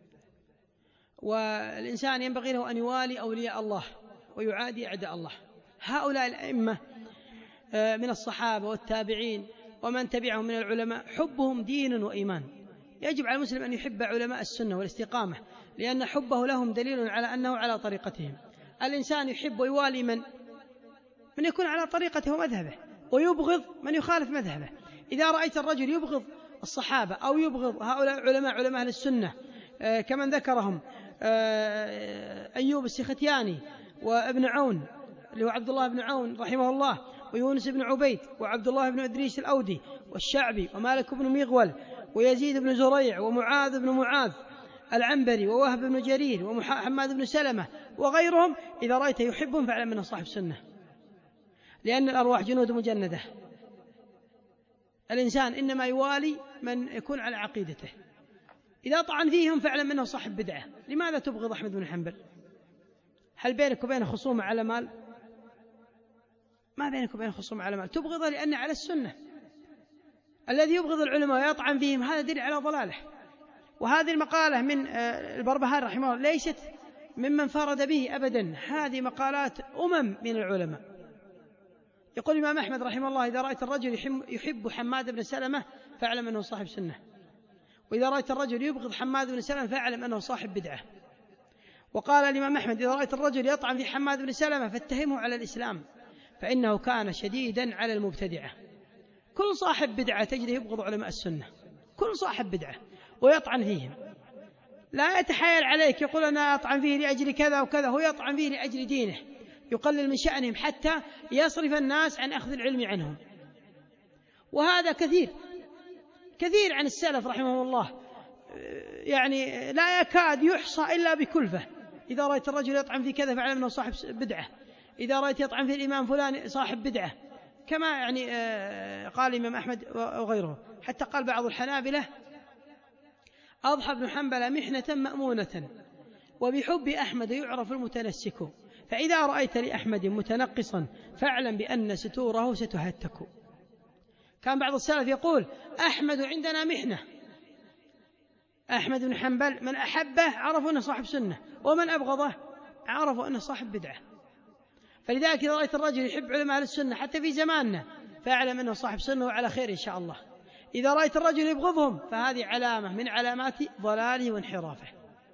والإنسان ينبغي له أن يوالي أولياء الله ويعادي أعداء الله. هؤلاء الأئمة من الصحابة والتابعين ومن تبعهم من العلماء حبهم دين وإيمان. يجب على المسلم أن يحب علماء السنة والاستقامة، لأن حبه لهم دليل على أنه على طريقتهم. الإنسان يحب ويوالي من من يكون على طريقته ومذهبه، ويبغض من يخالف مذهبه. إذا رأيت الرجل يبغض الصحابة أو يبغض هؤلاء علماء علماء أهل السنة كمن ذكرهم أيوب السختياني وابن عون اللي هو عبد الله بن عون رحمه الله، ويونس بن عبيد وعبد الله بن إدريس الأودي والشعبي ومالك بن مغول ويزيد بن زريع ومعاذ بن معاذ العنبري ووهب بن جرير ومحمد بن سلمة وغيرهم، إذا رأيت يحبهم فاعلم أنه صاحب سنة، لأن الأرواح جنود مجندة. الإنسان إنما يوالي من يكون على عقيدته. إذا طعن فيهم فاعلم أنه صاحب بدعة. لماذا تبغض أحمد بن حنبل؟ هل بينك وبين خصومة على مال؟ ما بينك وبين خصومة على مال، تبغضه لأنه على السنة. الذي يبغض العلماء ويطعن فيهم هذا دليل على ضلاله. وهذه المقالة من البربهاري رحمه الله ليست ممن فرد به أبدا، هذه مقالات أمم من العلماء. يقول الإمام أحمد رحمه الله إذا رأيت الرجل يحب حماد بن سلمة فاعلم أنه صاحب سنة، وإذا رأيت الرجل يبغض حماد بن سلمة فاعلم أنه صاحب بدعة. وقال الإمام أحمد إذا رأيت الرجل يطعن في حماد بن سلمة فاتهمه على الإسلام، فإنه كان شديدا على المبتدعة. كل صاحب بدعة تجده يبغض علماء السنة، كل صاحب بدعة ويطعن فيهم، لا يتحايل عليك يقول أنا أطعن فيه لأجل كذا وكذا، هو يطعن فيه لأجل دينه، يقلل من شأنهم حتى يصرف الناس عن أخذ العلم عنهم. وهذا كثير كثير عن السلف رحمه الله، يعني لا يكاد يحصى إلا بكلفة. إذا رأيت الرجل يطعن في كذا فاعلم أنه صاحب بدعة، إذا رأيت يطعن في الإمام فلان صاحب بدعة، كما يعني قال الإمام أحمد وغيره. حتى قال بعض الحنابلة أضحى ابن حنبل محنة مأمونة، وبحب أحمد يعرف المتنسك، فإذا رأيت لأحمد متنقصا فاعلم بأن ستوره ستهتك. كان بعض السلف يقول أحمد عندنا محنة، أحمد بن حنبل من أحبه عرفوا أنه صاحب سنة، ومن أبغضه عرفوا أنه صاحب بدعة. فلذلك إذا رأيت الرجل يحب علماء أهل السنة حتى في زماننا فاعلم أنه صاحب سنة وعلى خير إن شاء الله. إذا رأيت الرجل يبغضهم فهذه علامة من علامات ضلاله وانحرافه.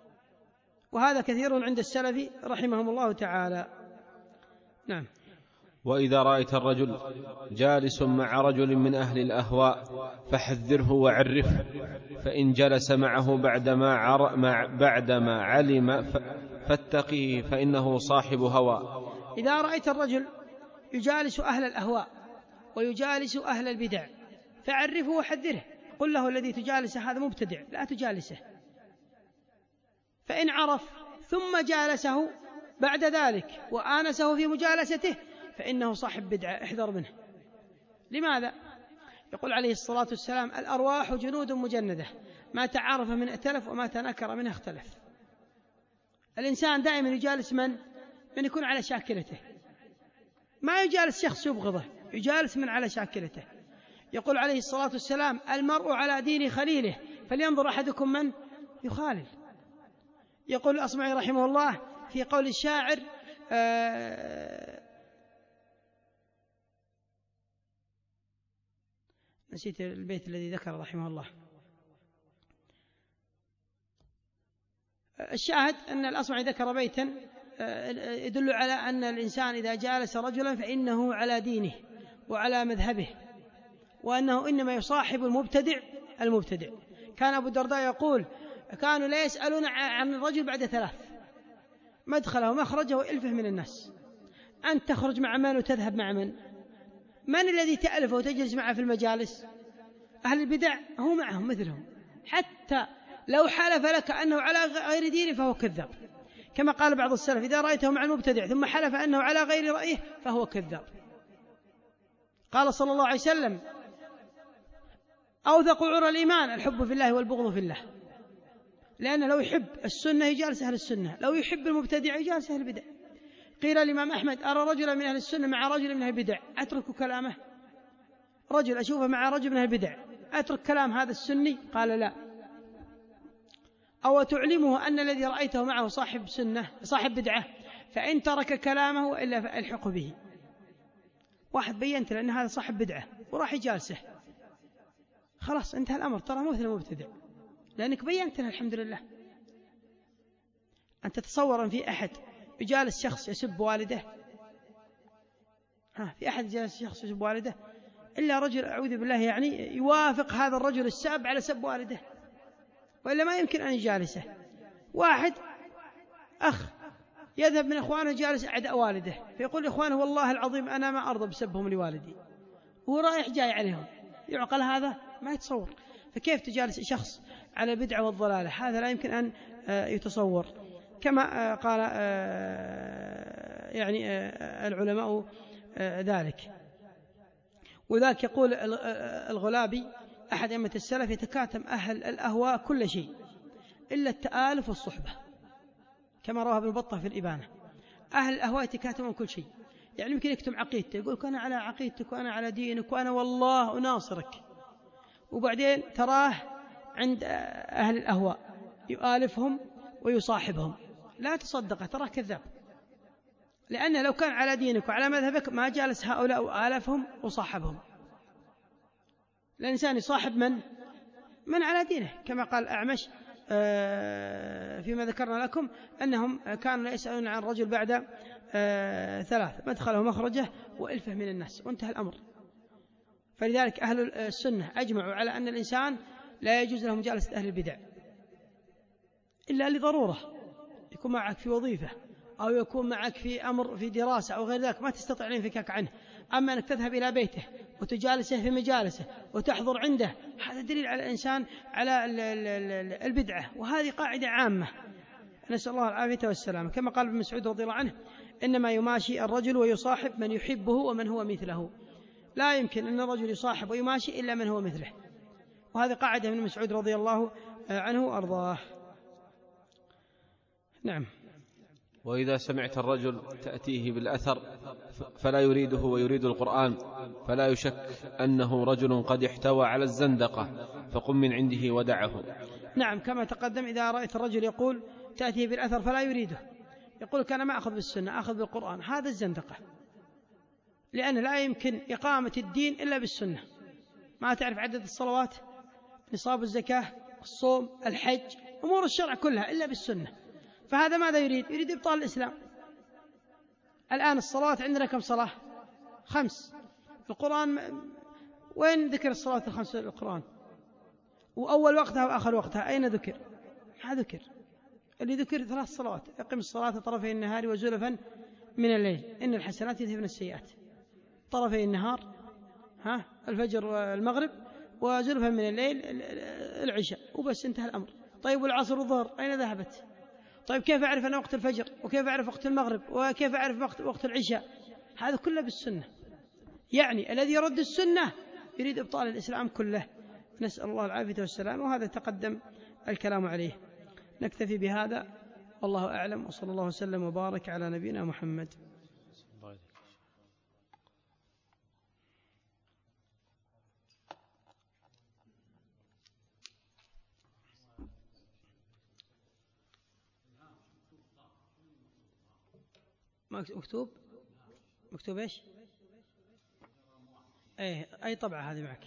وهذا كثير عند السلف رحمهم الله تعالى. نعم. وإذا رأيت الرجل جالس مع رجل من أهل الأهواء فحذره وعرفه، فإن جلس معه بعدما, عر... مع... بعدما علم فاتقيه فإنه صاحب هوى. إذا رأيت الرجل يجالس أهل الأهواء ويجالس أهل البدع فعرفه وحذره، قل له الذي تجالس هذا مبتدع لا تجالسه. فإن عرف ثم جالسه بعد ذلك وآنسه في مجالسته فإنه صاحب بدعة، احذر منه. لماذا؟ يقول عليه الصلاة والسلام الأرواح جنود مجندة، ما تعارف من ائتلف وما تنكر منه اختلف. الإنسان دائما يجالس من؟ من يكون على شاكلته، ما يجالس شخص يبغضه، يجالس من على شاكلته. يقول عليه الصلاة والسلام: المرء على دين خليله فلينظر أحدكم من يخالل. يقول الأصمعي رحمه الله في قول الشاعر: آه نسيت البيت الذي ذكر رحمه الله. الشاهد أن الأصمعي ذكر بيتا يدل على أن الإنسان إذا جالس رجلا فإنه على دينه وعلى مذهبه، وأنه إنما يصاحب المبتدع المبتدع. كان أبو الدرداء يقول: كانوا لا يسألون عن الرجل بعد ثلاث: مدخله ومخرجه وإلفه من الناس. أنت تخرج مع من وتذهب مع من؟ من الذي تألفه وتجلس معه في المجالس؟ أهل البدع هو معهم مثلهم، حتى لو حلف لك أنه على غير دينه فهو كذاب، كما قال بعض السلف: إذا رأيته مع المبتدع ثم حلف أنه على غير رأيه فهو كذاب. قال صلى الله عليه وسلم: أوثق عرى الإيمان الحب في الله والبغض في الله. لأنه لو يحب السنة يجالس أهل السنة، لو يحب المبتدع يجالس أهل البدع. قيل الإمام أحمد: أرى رجلا من أهل السنة مع رجل من أهل البدع أترك كلامه؟ رجل أشوفه مع رجل من أهل البدع أترك كلام هذا السني؟ قال: لا. أو تعلمه أن الذي رأيته معه صاحب سنة صاحب بدعة، فإن ترك كلامه وإلا فألحق به. واحد بينت لأن هذا صاحب بدعة وراح يجالسه، خلاص انتهى الأمر، ترى مثل المبتدع لأنك بينت له. الحمد لله. أن تتصور في أحد يجالس شخص يسب والده، ها في أحد يجالس شخص يسب والده إلا رجل أعوذ بالله يعني يوافق هذا الرجل الساب على سب والده، وإلا ما يمكن أن يجالسه. واحد أخ يذهب من إخوانه جالس أعداء والده فيقول إخوانه: والله العظيم أنا ما أرضى بسبهم لوالدي، وهو رايح جاي عليهم. يعقل هذا؟ ما يتصور. فكيف تجالس شخص على البدعة والضلالة؟ هذا لا يمكن أن يتصور. كما قال يعني العلماء ذلك. وذاك يقول الغلابي أحد أئمة السلف: يتكاتم أهل الأهواء كل شيء إلا التآلف والصحبة، كما رواه ابن بطة في الإبانة. أهل الأهواء يتكاتمون كل شيء، يعني يمكن يكتم عقيدته، يقول: أنا على عقيدتك وأنا على دينك وأنا والله أناصرك، وبعدين تراه عند أهل الأهواء يؤالفهم ويصاحبهم. لا تصدقه، تراه كذاب، لأنه لو كان على دينك وعلى مذهبك ما جالس هؤلاء وآلفهم وصاحبهم. الإنسان يصاحب من؟ من على دينه، كما قال أعمش فيما ذكرنا لكم أنهم كانوا لا يسألون عن رجل بعد ثلاث: مدخله ومخرجه وإلفه من الناس، وانتهى الأمر. فلذلك أهل السنة أجمعوا على أن الإنسان لا يجوز له مجالسة أهل البدع إلا لضرورة، يكون معك في وظيفة أو يكون معك في أمر في دراسة أو غير ذلك ما تستطيع أن ينفكك عنه. أما أنك تذهب إلى بيته وتجالسه في مجالسه وتحضر عنده، هذا دليل على الإنسان على البدعة، وهذه قاعدة عامة، نسأل الله العافية والسلامة. كما قال ابن مسعود رضي الله عنه: إنما يماشي الرجل ويصاحب من يحبه ومن هو مثله. لا يمكن أن الرجل يصاحب ويماشي إلا من هو مثله، وهذه قاعدة من مسعود رضي الله عنه وأرضاه. نعم. وإذا سمعت الرجل تأتيه بالأثر فلا يريده ويريد القرآن فلا يشك أنه رجل قد احتوى على الزندقة، فقم من عنده ودعه. نعم، كما تقدم. إذا رأيت الرجل يقول تأتيه بالأثر فلا يريده، يقول: كان ما أخذ بالسنة أخذ بالقرآن، هذا الزندقة، لأن لا يمكن إقامة الدين إلا بالسنة. ما تعرف عدد الصلوات، نصاب الزكاة، الصوم، الحج، أمور الشرع كلها إلا بالسنة. فهذا ماذا يريد؟ يريد إبطال الإسلام. الآن الصلوات عندنا كم صلاة؟ خمس. القرآن وين ذكر الصلاة الخمس في القرآن؟ وأول وقتها وآخر وقتها أين ذكر؟ ما ذكر. اللي ذكر ثلاث صلوات: اقم الصلاة طرفي النهار وزلفا من الليل إن الحسنات يذهبن السيئات. طرفي النهار ها الفجر والمغرب، وزلفا من الليل العشاء، وبس انتهى الأمر. طيب والعصر والظهر أين ذهبت؟ طيب كيف أعرف أنا وقت الفجر، وكيف أعرف وقت المغرب، وكيف أعرف وقت, وقت العشاء؟ هذا كله بالسنة. يعني الذي يرد السنة يريد إبطال الإسلام كله، نسأل الله العافية والسلام، وهذا تقدم الكلام عليه. نكتفي بهذا، والله أعلم، وصلى الله وسلم وبارك على نبينا محمد. مكتوب مكتوب إيش؟ أي أي طبعة هذه معك؟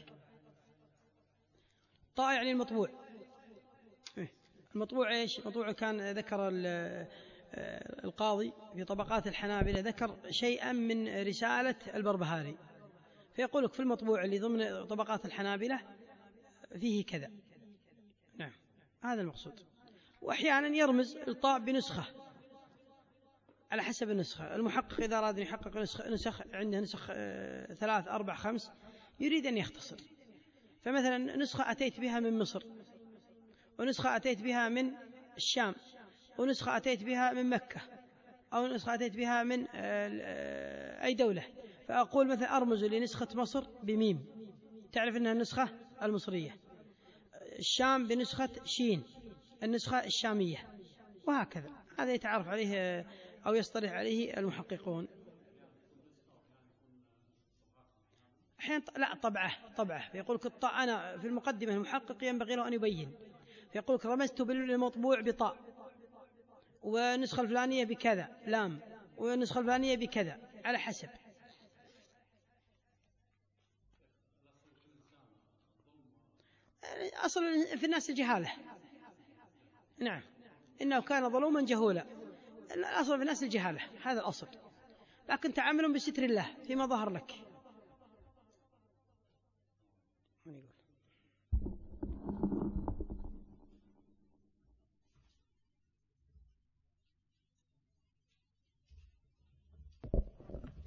طاء يعني المطبوع. إيه؟ المطبوع إيش؟ المطبوع كان ذكر القاضي في طبقات الحنابلة ذكر شيئا من رسالة البربهاري، فيقول لك في المطبوع اللي ضمن طبقات الحنابلة فيه كذا. نعم هذا المقصود. وأحيانا يرمز الطاء بنسخة على حسب النسخة. المحقق إذا أراد أن يحقق نسخ, نسخ عنده نسخ ثلاث أربع خمس يريد أن يختصر، فمثلا نسخة أتيت بها من مصر، ونسخة أتيت بها من الشام، ونسخة أتيت بها من مكة، أو نسخة أتيت بها من أي دولة، فأقول مثلا أرمز لنسخة مصر بميم تعرف أنها النسخة المصرية، الشام بنسخة شين النسخة الشامية، وهكذا. هذا يتعرف عليه أو يصطلح عليه المحققون. أحيانا لا طبعه طبعه فيقول لك الطاء، أنا في المقدمة المحقق ينبغي له أن يبين، فيقول لك رمزت بالمطبوع بطاء، والنسخة الفلانية بكذا لام، والنسخة الفلانية بكذا، على حسب. أصل في الناس الجهالة. نعم إنه كان ظلوما جهولا، الأصل في الناس الجهالة، هذا الأصل، لكن تعاملهم بستر الله فيما ظهر لك. من يقول